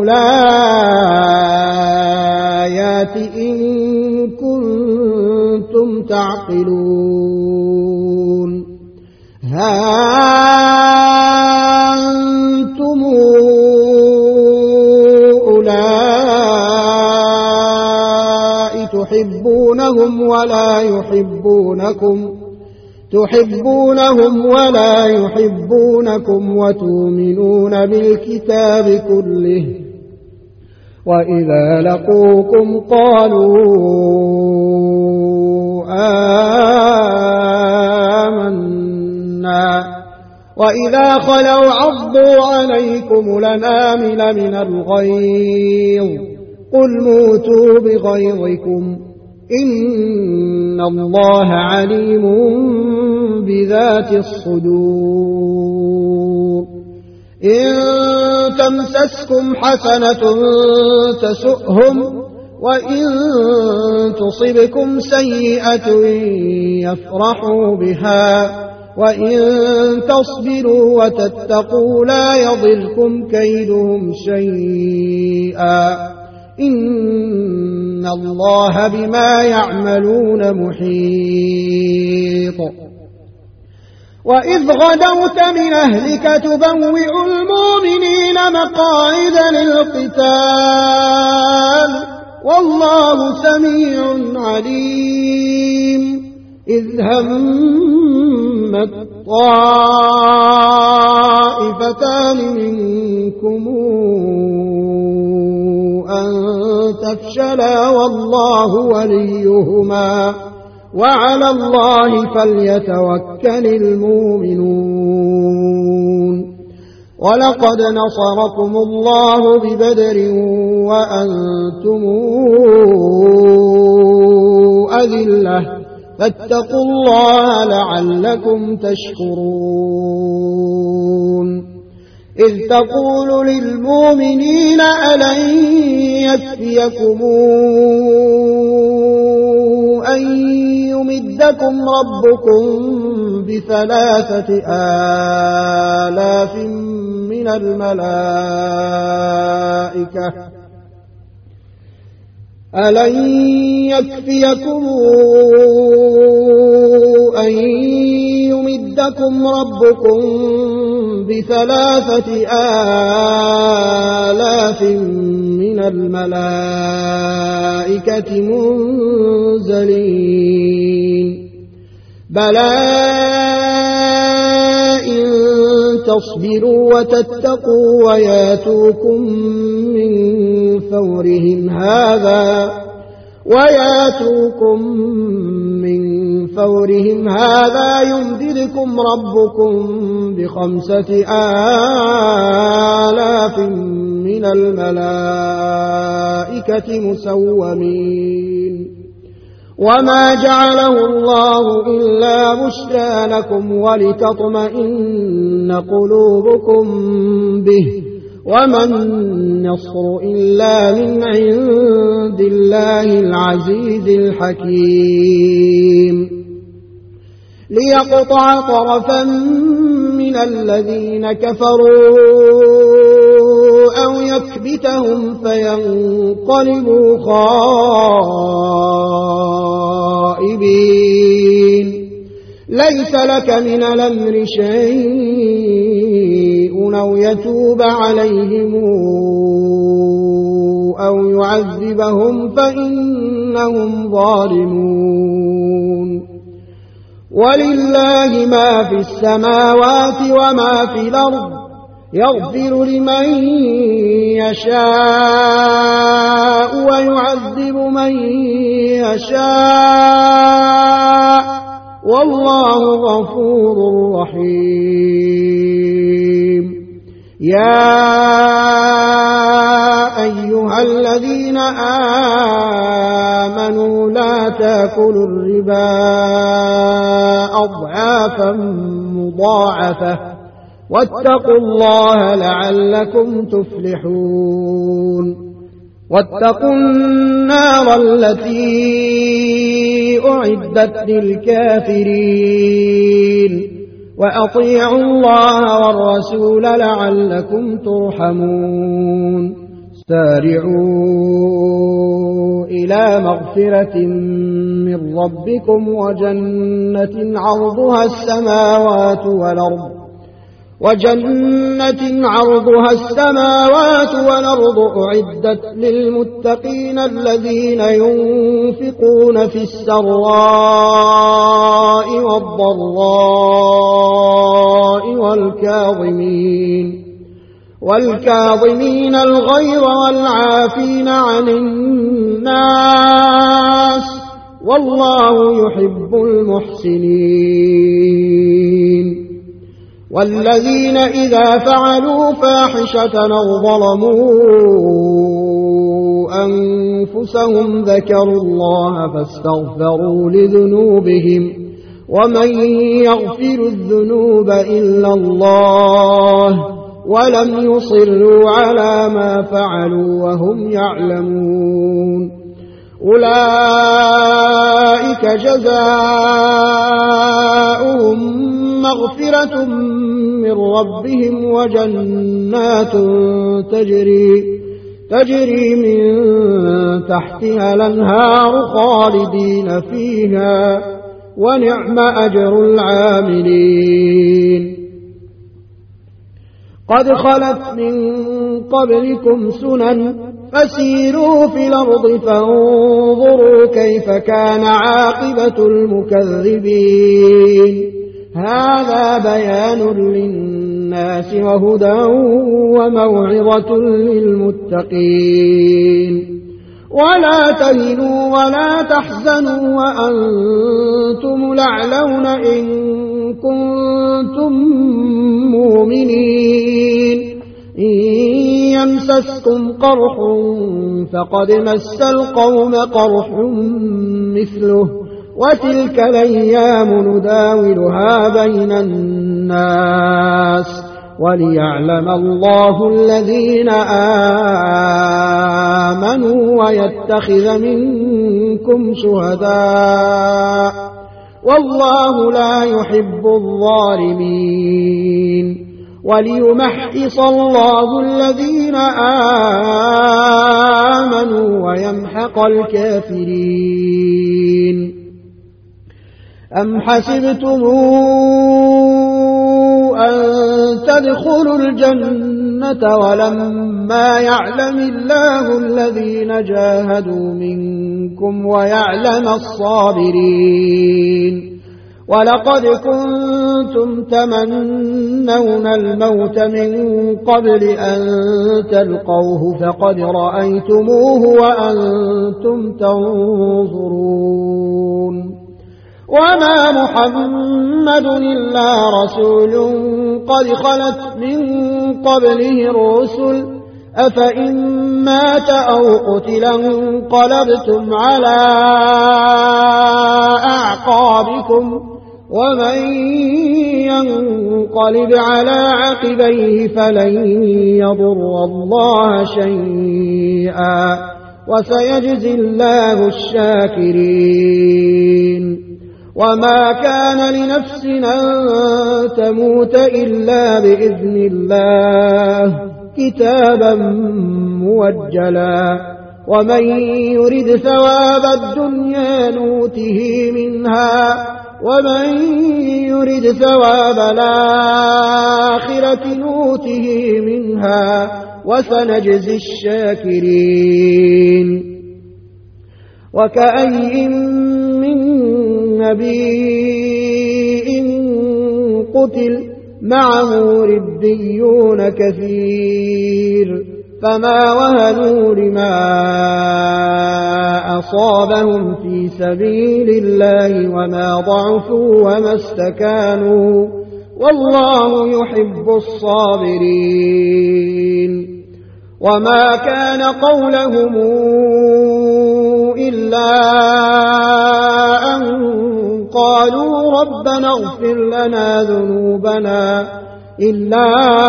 الآيات إن كنتم تعقلون ها أنتم أولئك تحبونهم ولا يحبونكم تحبونهم ولا يحبونكم وتؤمنون بالكتاب كله وإذا لقوكم قالوا آمنا وإذا خلوا عضوا عليكم الأنامل من الغيظ قل موتوا بغيظكم إن الله عليم بذات الصدور إن تمسسكم حسنة تسؤهم وإن تصبكم سيئة يفرحوا بها وإن تصبروا وتتقوا لا يضركم كيدهم شيئا إن الله بما يعملون محيط وإذ غدوت من أهلك تبوئ المؤمنين مقاعد للقتال والله سميع عليم إذ همت طائفتان منكم أن تفشلا والله وليهما وعلى الله فليتوكل المؤمنون ولقد نصركم الله ببدر وأنتم أذلة فاتقوا الله لعلكم تشكرون إذ تقول للمؤمنين ألن يكفيكم أن يمدكم ربكم بثلاثة آلاف من الملائكة ألن يكفيكم أن يمدكم ربكم بثلاثة آلاف من الملائكة منزلين بلى إن تصبروا وتتقوا وياتوكم من فورهم هذا وياتوكم من فورهم هذا يمددكم ربكم بخمسة آلاف من الملائكة مسومين وما جعله الله إلا بشرى لكم ولتطمئن قلوبكم به وما النصر إلا من عند الله العزيز الحكيم ليقطع طرفا من الذين كفروا أو يكبتهم فينقلبوا خائبين ليس لك من الأمر شيء أو يتوب عليهم أو يعذبهم فإنهم ظالمون ولله ما في السماوات وما في الأرض يغفر لمن يشاء ويعذب من يشاء والله غفور رحيم يا أيها الذين آمنوا لا تأكلوا الربا أضعافا مضاعفة واتقوا الله لعلكم تفلحون واتقوا النار التي أعدت للكافرين وأطيعوا الله والرسول لعلكم ترحمون سارعوا إلى مغفرة من ربكم وجنة عرضها السماوات والأرض وجنة عرضها السماوات والأرض أعدت للمتقين الذين ينفقون في السراء والضراء والكاظمين والكاظمين الغيظ والعافين عن الناس والله يحب المحسنين والذين إذا فعلوا فاحشة أو ظلموا أنفسهم ذكروا الله فاستغفروا لذنوبهم ومن يغفر الذنوب إلا الله ولم يصروا على ما فعلوا وهم يعلمون أولئك جزاؤهم مغفرة من ربهم وجنات تجري تجري من تحتها الأنهار خالدين فيها ونعم أجر العاملين قد خلت من قبلكم سنن فسيروا في الأرض فانظروا كيف كان عاقبة المكذبين هذا بيان للناس وهدى وموعظة للمتقين ولا تهنوا ولا تحزنوا وأنتم الأعلون إن كنتم مؤمنين إن يمسسكم قرح فقد مس القوم قرح مثله وتلك الأيام نداولها بين الناس وليعلم الله الذين آمنوا ويتخذ منكم شهداء والله لا يحب الظالمين وليمحص الله الذين آمنوا ويمحق الكافرين أم حسبتم أن تدخلوا الجنة ولما يعلم الله الذين جاهدوا منكم ويعلم الصابرين ولقد كنتم تمنون الموت من قبل أن تلقوه فقد رأيتموه وأنتم تنظرون وما محمد إلا رسول قد خلت من قبله الرسل أفإن مات أو قتل انقلبتم على أعقابكم ومن ينقلب على عقبيه فلن يضر الله شيئا وسيجزي الله الشاكرين. وما كان لنفس أن تموت إلا بإذن الله كتابا موجلا ومن يرد ثواب الدنيا نوته منها ومن يرد ثواب الآخرة نوته منها وسنجزي الشاكرين. وكأي من نبي قتل معه ربيون كثير فما وهنوا لما أصابهم في سبيل الله وما ضعفوا وما استكانوا والله يحب الصابرين. وما كان قولهم إلا أن قالوا ربنا اغفر لنا ذنوبنا إلا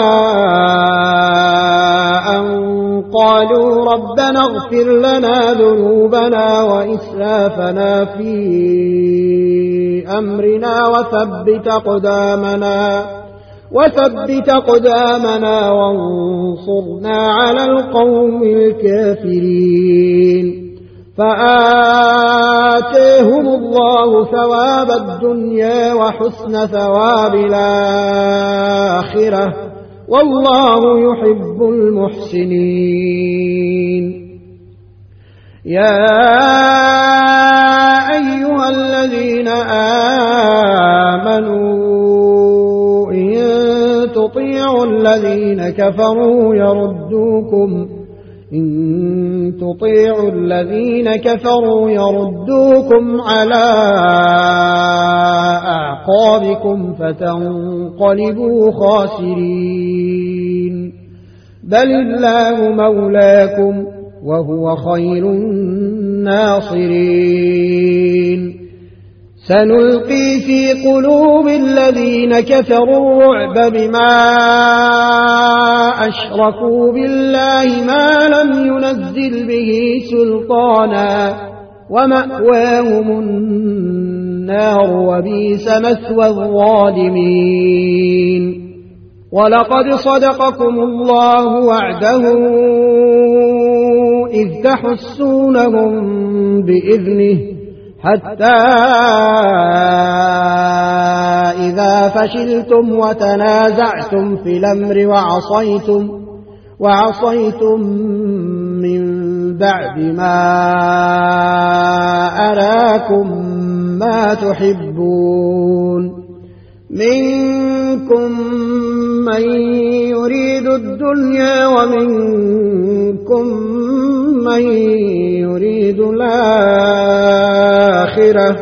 أن قالوا ربنا اغفر لنا ذنوبنا وإسرافنا في أمرنا وثبت أقدامنا وثبت أقدامنا وانصرنا على القوم الكافرين. فآتيهم الله ثواب الدنيا وحسن ثواب الآخرة والله يحب المحسنين. يا أيها الذين آمنوا إن تطيعوا الذين كفروا يردوكم إن تطيعوا الذين كفروا يردوكم على أعقابكم فتنقلبوا خاسرين. بل الله مولاكم وهو خير الناصرين. سنلقي في قلوب الذين كفروا الرعب بما أشركوا بالله ما لم ينزل به سلطانا ومأواهم النار وبئس مثوى الظالمين. ولقد صدقكم الله وعده إذ تحسونهم بإذنه حتى إذا فشلتم وتنازعتم في الأمر وعصيتم وعصيتم من بعد ما أراكم ما تحبون منكم من يريد الدنيا ومنكم من يريد الآخرة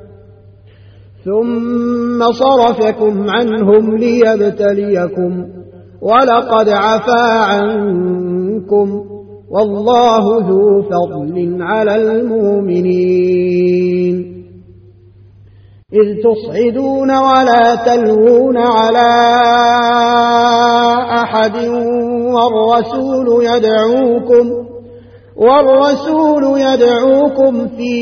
ثم صرفكم عنهم ليبتليكم ولقد عفا عنكم والله ذو فضل على المؤمنين. إذ تصعدون ولا تلوون على أحد والرسول يدعوكم والرسول يدعوكم في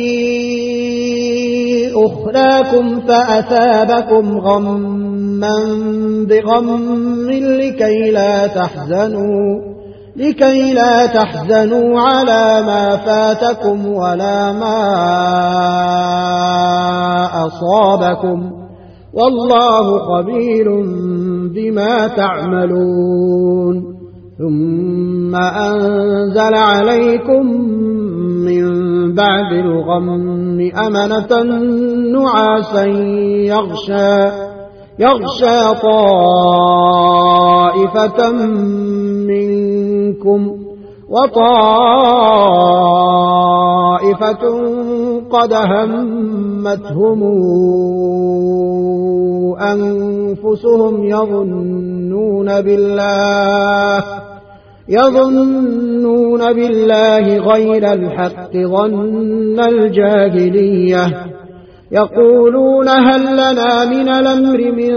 أخراكم فأثابكم غما بغم لكي لا تحزنوا لكي لا تحزنوا على ما فاتكم ولا ما أصابكم والله خبير بما تعملون. ثم أنزل عليكم من بعد الغم أمنة نعاسا يغشى يغشى طائفة منكم وطائفة قد همتهم أنفسهم يظنون بالله يظنون بالله غير الحق ظن الجاهلية يقولون هل لنا من الأمر من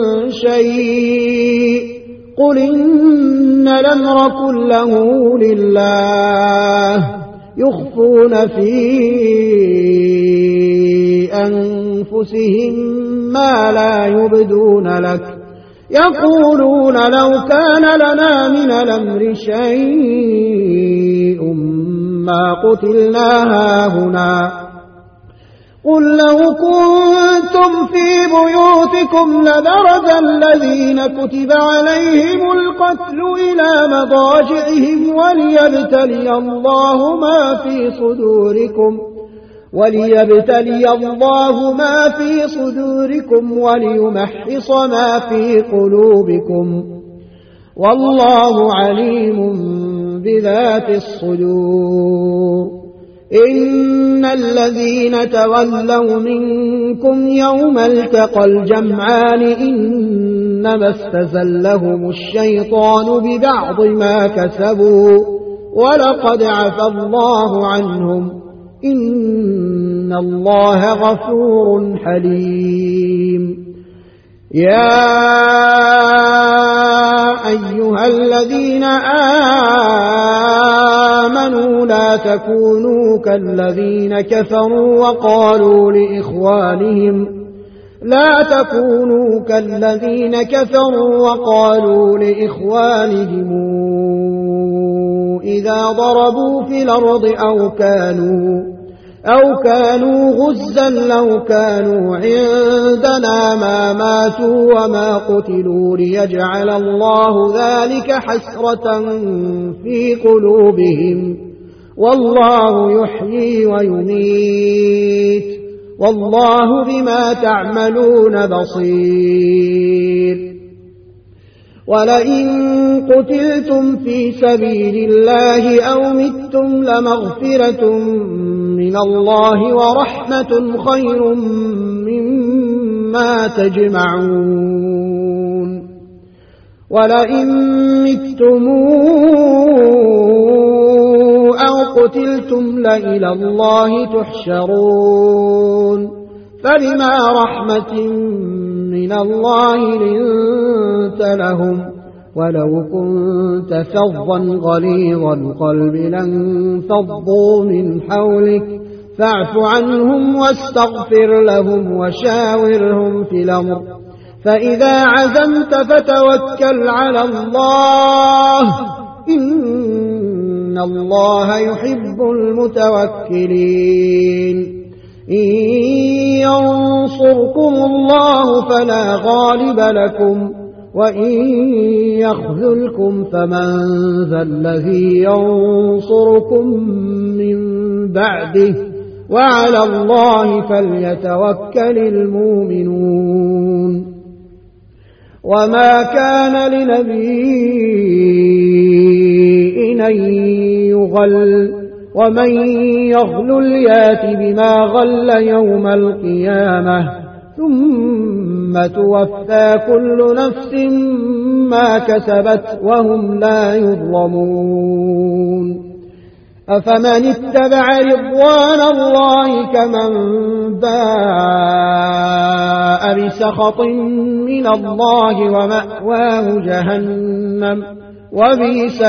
شيء قل إن الأمر كله لله يخفون في أنفسهم ما لا يبدون لك يقولون لو كان لنا من الأمر شيء ما قتلنا هاهنا قل لو كنتم في بيوتكم لبرز الذين كتب عليهم القتل إلى مضاجعهم وليبتلي الله ما في صدوركم وليبتلي الله ما في صدوركم وليمحص ما في قلوبكم والله عليم بذات الصدور إن الذين تولوا منكم يوم التقى الجمعان إنما استزلهم الشيطان ببعض ما كسبوا ولقد عفى الله عنهم إن الله غفور حليم يا أيها الذين آمنوا لا تكونوا كالذين كفروا وقالوا لإخوانهم لا تكونوا كالذين كفروا وقالوا لإخوانهم إذا ضربوا في الأرض أو كانوا أو كانوا غزا لو كانوا عندنا ما ماتوا وما قتلوا ليجعل الله ذلك حسرة في قلوبهم والله يحيي ويميت والله بما تعملون بصير ولئن قتلتم في سبيل الله أو متم لمغفرة من الله ورحمة خير مما تجمعون ولئن متم أو قتلتم لإلى الله تحشرون فبما رحمة من الله لنت لهم ولو كنت فظا غليظ القلب لانفضوا من حولك فاعف عنهم واستغفر لهم وشاورهم في الأمر فإذا عزمت فتوكل على الله إن الله يحب المتوكلين إن ينصركم الله فلا غالب لكم وإن يخذلكم فمن ذا الذي ينصركم من بعده وعلى الله فليتوكل المؤمنون وما كان لنبي أن يغل ومن يغلل يات بما غل يوم القيامة ثم توفى كل نفس ما كسبت وهم لا يظلمون أفمن اتبع رضوان الله كمن باء بسخط من الله ومأواه جهنم وبئس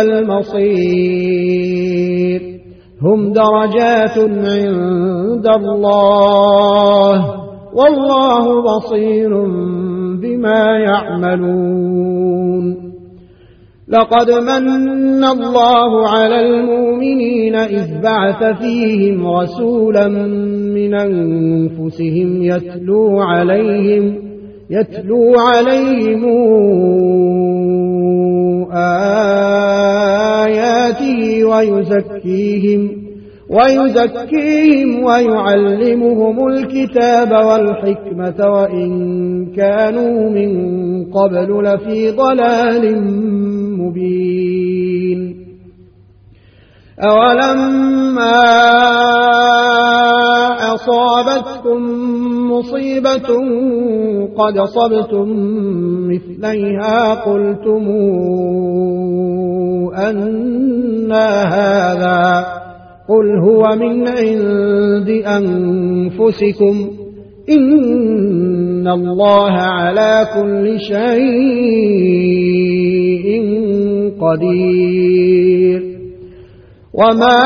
المصير هم درجات عند الله والله بصير بما يعملون لقد من الله على المؤمنين إذ بعث فيهم رسولا من أنفسهم يتلو عليهم يتلو عليهم آياته ويزكيهم ويزكيهم ويعلمهم الكتاب والحكمة وإن كانوا من قبل لفي ضلال مبين أولما أصابتكم مصيبة قد أصبتم مثليها قلتم أنى هذا قل هو من عند أنفسكم إن الله على كل شيء قدير. وما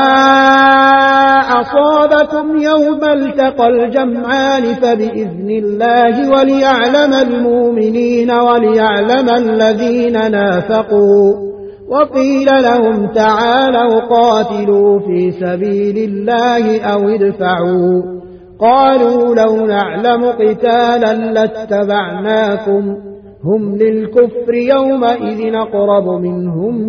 أصابكم يوم التقى الجمعان فبإذن الله وليعلم المؤمنين وليعلم الذين نافقوا. وقيل لهم تعالوا قاتلوا في سبيل الله أو ادفعوا قالوا لو نعلم قتالا لاتبعناكم هم للكفر يومئذ أقرب منهم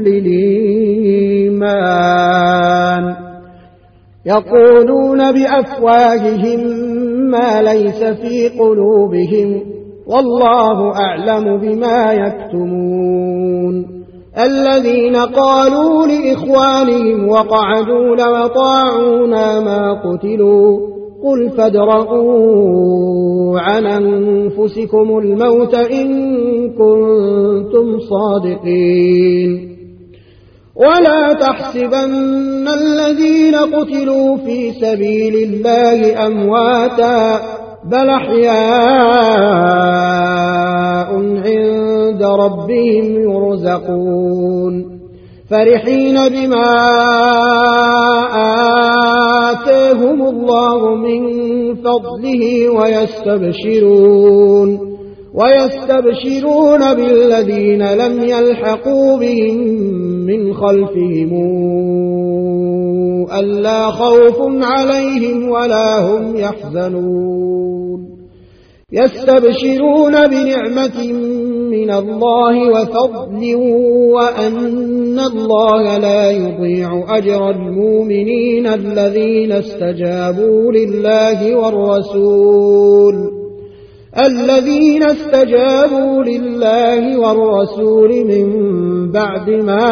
للإيمان يقولون بأفواههم ما ليس في قلوبهم والله أعلم بما يكتمون. الذين قالوا لإخوانهم وقعدوا لو طاعونا ما قتلوا قل فادرءوا عن أنفسكم الموت إن كنتم صادقين. ولا تحسبن الذين قتلوا في سبيل الله أمواتا بل أحياء عند ربهم يرزقون فرحين بما آتاهم الله من فضله ويستبشرون ويستبشرون بالذين لم يلحقوا بهم من خلفهم ألا خوف عليهم ولا هم يحزنون يستبشرون بنعمة من الله وفضل وأن الله لا يضيع أجر المؤمنين الذين استجابوا لله والرسول الذين استجابوا لله والرسول من بعد ما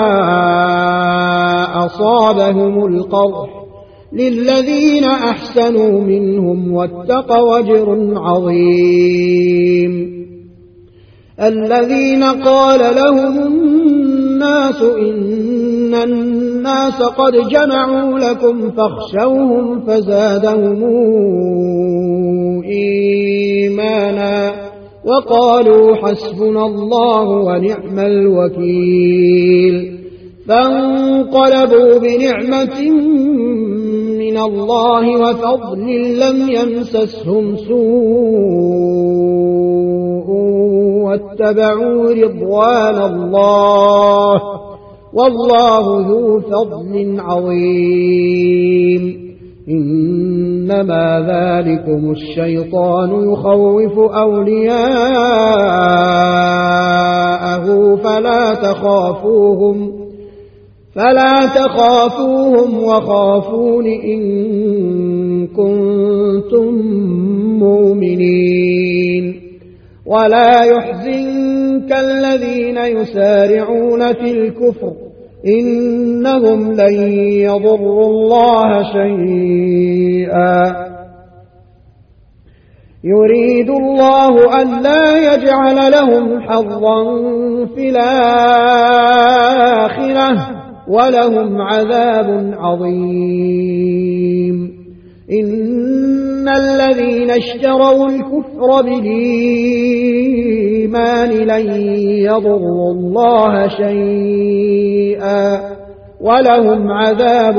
أصابهم القرح للذين أحسنوا منهم واتقوا أجر عظيم. الذين قال لهم الناس إن الناس قد جمعوا لكم فاخشوهم فزادهم إيمانا وقالوا حسبنا الله ونعم الوكيل. فانقلبوا بنعمة من الله وفضل لم يمسسهم سوء واتبعوا رضوان الله والله ذو فضل عظيم. إنما ذلكم الشيطان يخوف أولياءه فلا تخافوهم فلا تخافوهم وخافون إن كنتم مؤمنين. ولا يحزنك الذين يسارعون في الكفر إنهم لن يضروا الله شيئا يريد الله ألا يجعل لهم حظا في الآخرة ولهم عذاب عظيم. إن الذين اشتروا الكفر بالإيمان لن يضروا الله شيئا ولهم عذاب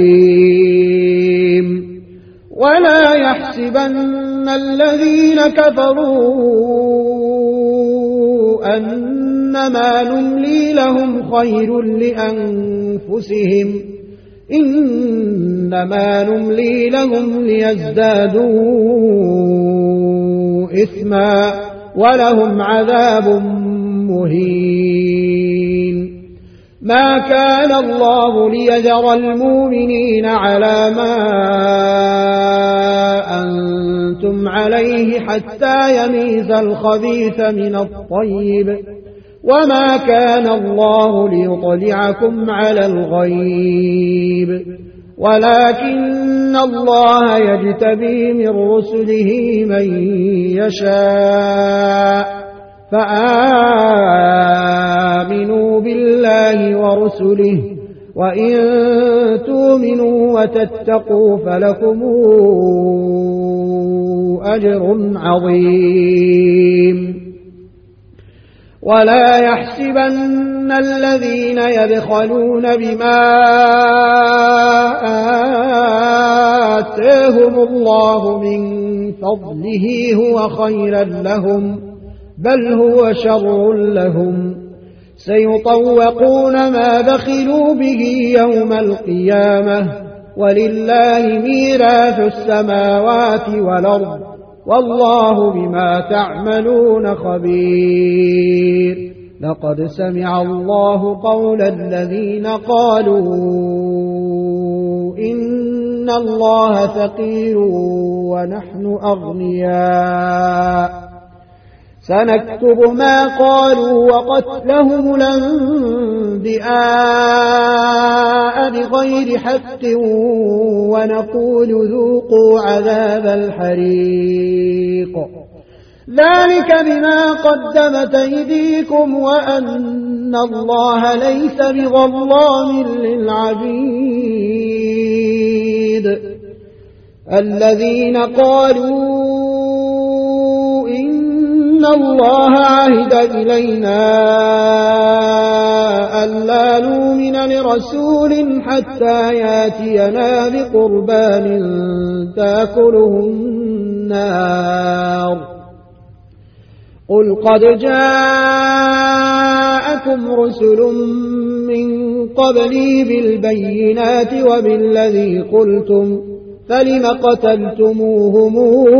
أليم. ولا يحسبن الذين كفروا أنما نملي لهم خير لأنفسهم إنما نملي لهم ليزدادوا إثما ولهم عذاب مهين. ما كان الله ليذر المؤمنين على ما أنتم عليه حتى يميز الخبيث من الطيب وما كان الله ليطلعكم على الغيب ولكن الله يجتبي من رسله من يشاء فآمنوا بالله ورسله وإن تؤمنوا وتتقوا فلكم أجر عظيم. ولا يحسبن الذين يبخلون بما آتاهم الله من فضله هو خيرا لهم بل هو شر لهم سيطوقون ما بخلوا به يوم القيامة ولله ميراث السماوات والأرض والله بما تعملون خبير. لقد سمع الله قول الذين قالوا إن الله فقير ونحن أغنياء سنكتب ما قالوا وقتلهم الأنبياء بغير حق ونقول ذوقوا عذاب الحريق ذلك بما قدمت أيديكم وأن الله ليس بظلام للعبيد. الذين قالوا إن الله عهد إلينا ألا نؤمن لرسول حتى ياتينا بقربان تأكله النار قل قد جاءكم رسل من قبلي بالبينات وبالذي قلتم فلم قتلتموهم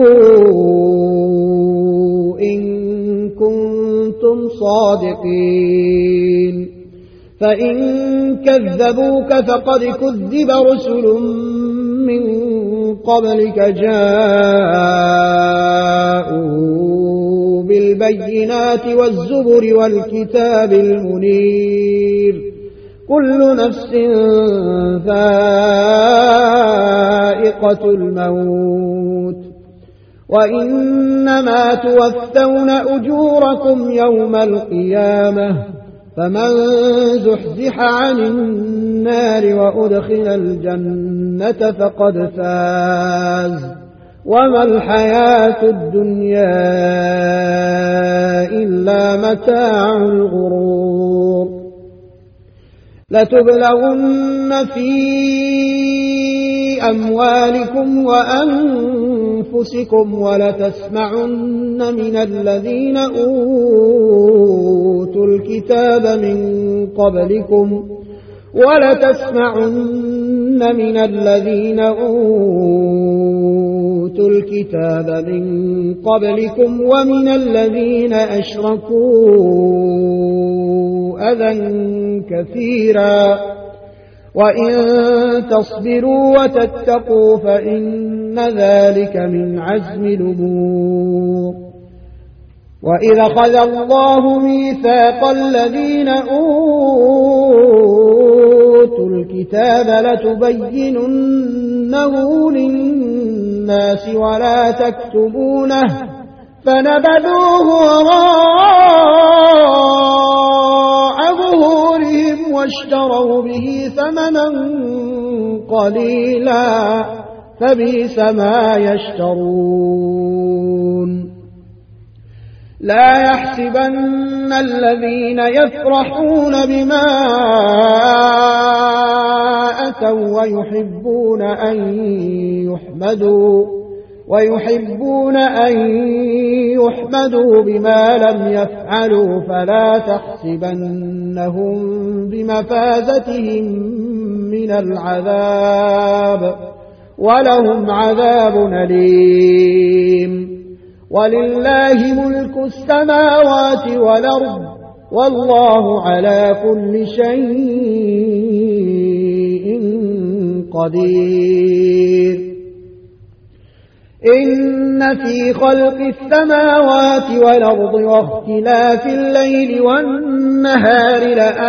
إن كنتم صادقين فإن كذبوك فقد كذب رسل من قبلك جاءوا بالبينات والزبر والكتاب المنير كل نفس ذائقة الموت وإنما توفون أجوركم يوم القيامة فمن زحزح عن النار وأدخل الجنة فقد فاز وما الحياة الدنيا إلا متاع الغرور. لتبلغن في أموالكم وأنفسكم ولتسمعن من الذين أوتوا الكتاب من قبلكم ولتسمعن من الذين أوتوا الكتاب من قبلكم ومن الذين أشركوا أذى كثيرا وإن تصبروا وتتقوا فإن ذلك من عزم الأمور. وإذا أخذ الله ميثاق الذين أوتوا الكتاب لتبيننه للناس ولا تكتمونه فنبذوه وراء ظهورهم واشتروا به ثمنا قليلا فبئس ما يشترون. لا يحسبن الذين يفرحون بما أتوا ويحبون أن يحمدوا ويحبون أن يحمدوا بما لم يفعلوا فلا تحسبنهم بمفازتهم من العذاب ولهم عذاب أليم. ولله ملك السماوات والأرض والله على كل شيء قدير. إن في خلق السماوات والأرض واختلاف الليل والنهار والنهار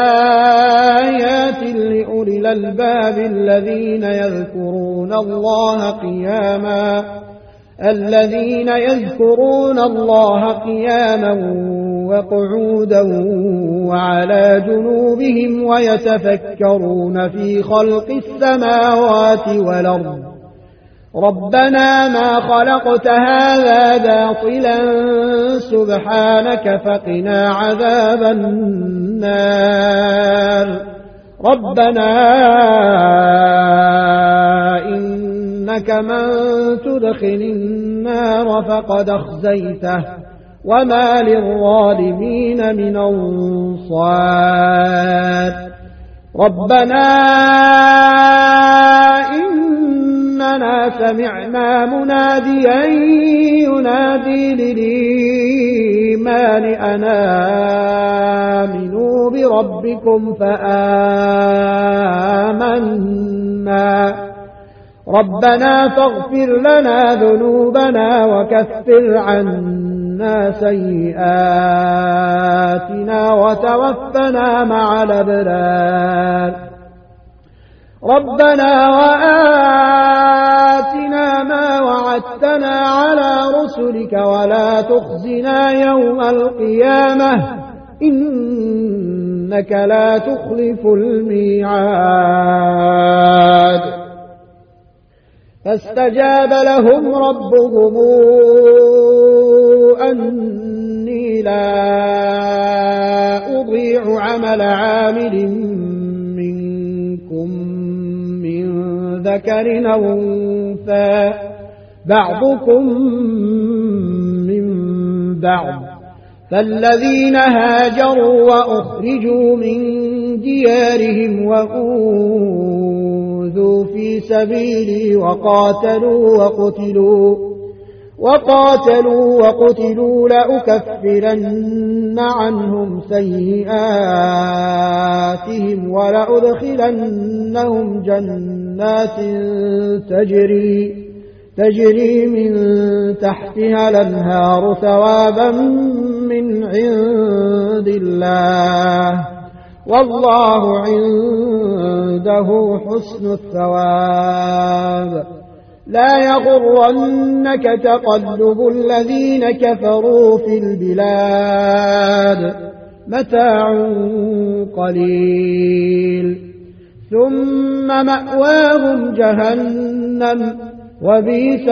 لآيات لأولي الألباب الذين يذكرون الله قياما الذين يذكرون الله قياما وقعودا وعلى جنوبهم ويتفكرون في خلق السماوات والأرض ربنا ما خلقت هذا باطلا سبحانك فقنا عذاب النار ربنا إنك من تدخل النار فقد أخزيته وما للظالمين من أنصار ربنا إننا سمعنا مناديا ينادي للإيمان أن آمنوا بربكم فآمنا ربنا فاغفر لنا ذنوبنا وكفر عنا سيئاتنا وتوفنا مع الأبرار ربنا وآتنا ما وعدتنا على رسلك ولا تخزنا يوم القيامة إنك لا تخلف الميعاد فاستجاب لهم ربهم أني لا أضيع عمل عامل منكم من ذكر أو أنثى بعضكم من بعض فالذين هاجروا وأخرجوا من ديارهم وأوذوا في سبيلي وقاتلوا وقتلوا وقاتلوا وقتلوا لأكفرن عنهم سيئاتهم ولأدخلنهم جنات تجري تجري من تحتها الأنهار ثوابا من عند الله والله عنده حسن الثواب لا يغرنك تقلب الذين كفروا في البلاد متاع قليل ثم مأواهم جهنم وبئس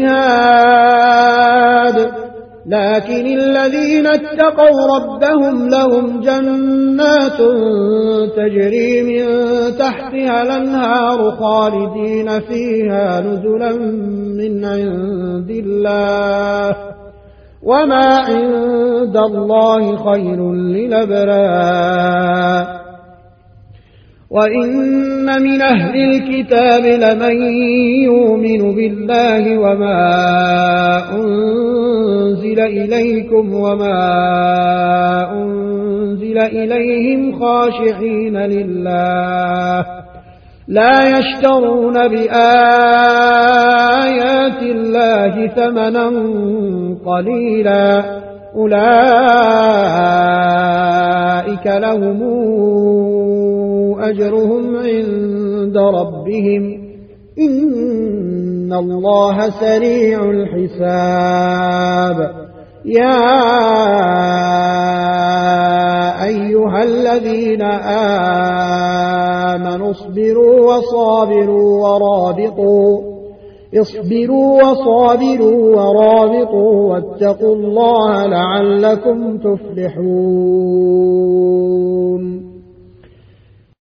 المهاد لكن الذين اتقوا ربهم لهم جنات تجري من تحتها الأنهار خالدين فيها نزلا من عند الله وما عند الله خير للأبرار وإن من أهل الكتاب لمن يؤمن بالله وما أنزل إليكم وما أنزل إليهم خاشعين لله لا يشترون بآيات الله ثمنا قليلا أولئك لهم أجرهم عند ربهم إن الله سريع الحساب يا أيها الذين آمنوا اصبروا وصابروا ورابطوا اصبروا وصابروا ورابطوا واتقوا الله لعلكم تفلحون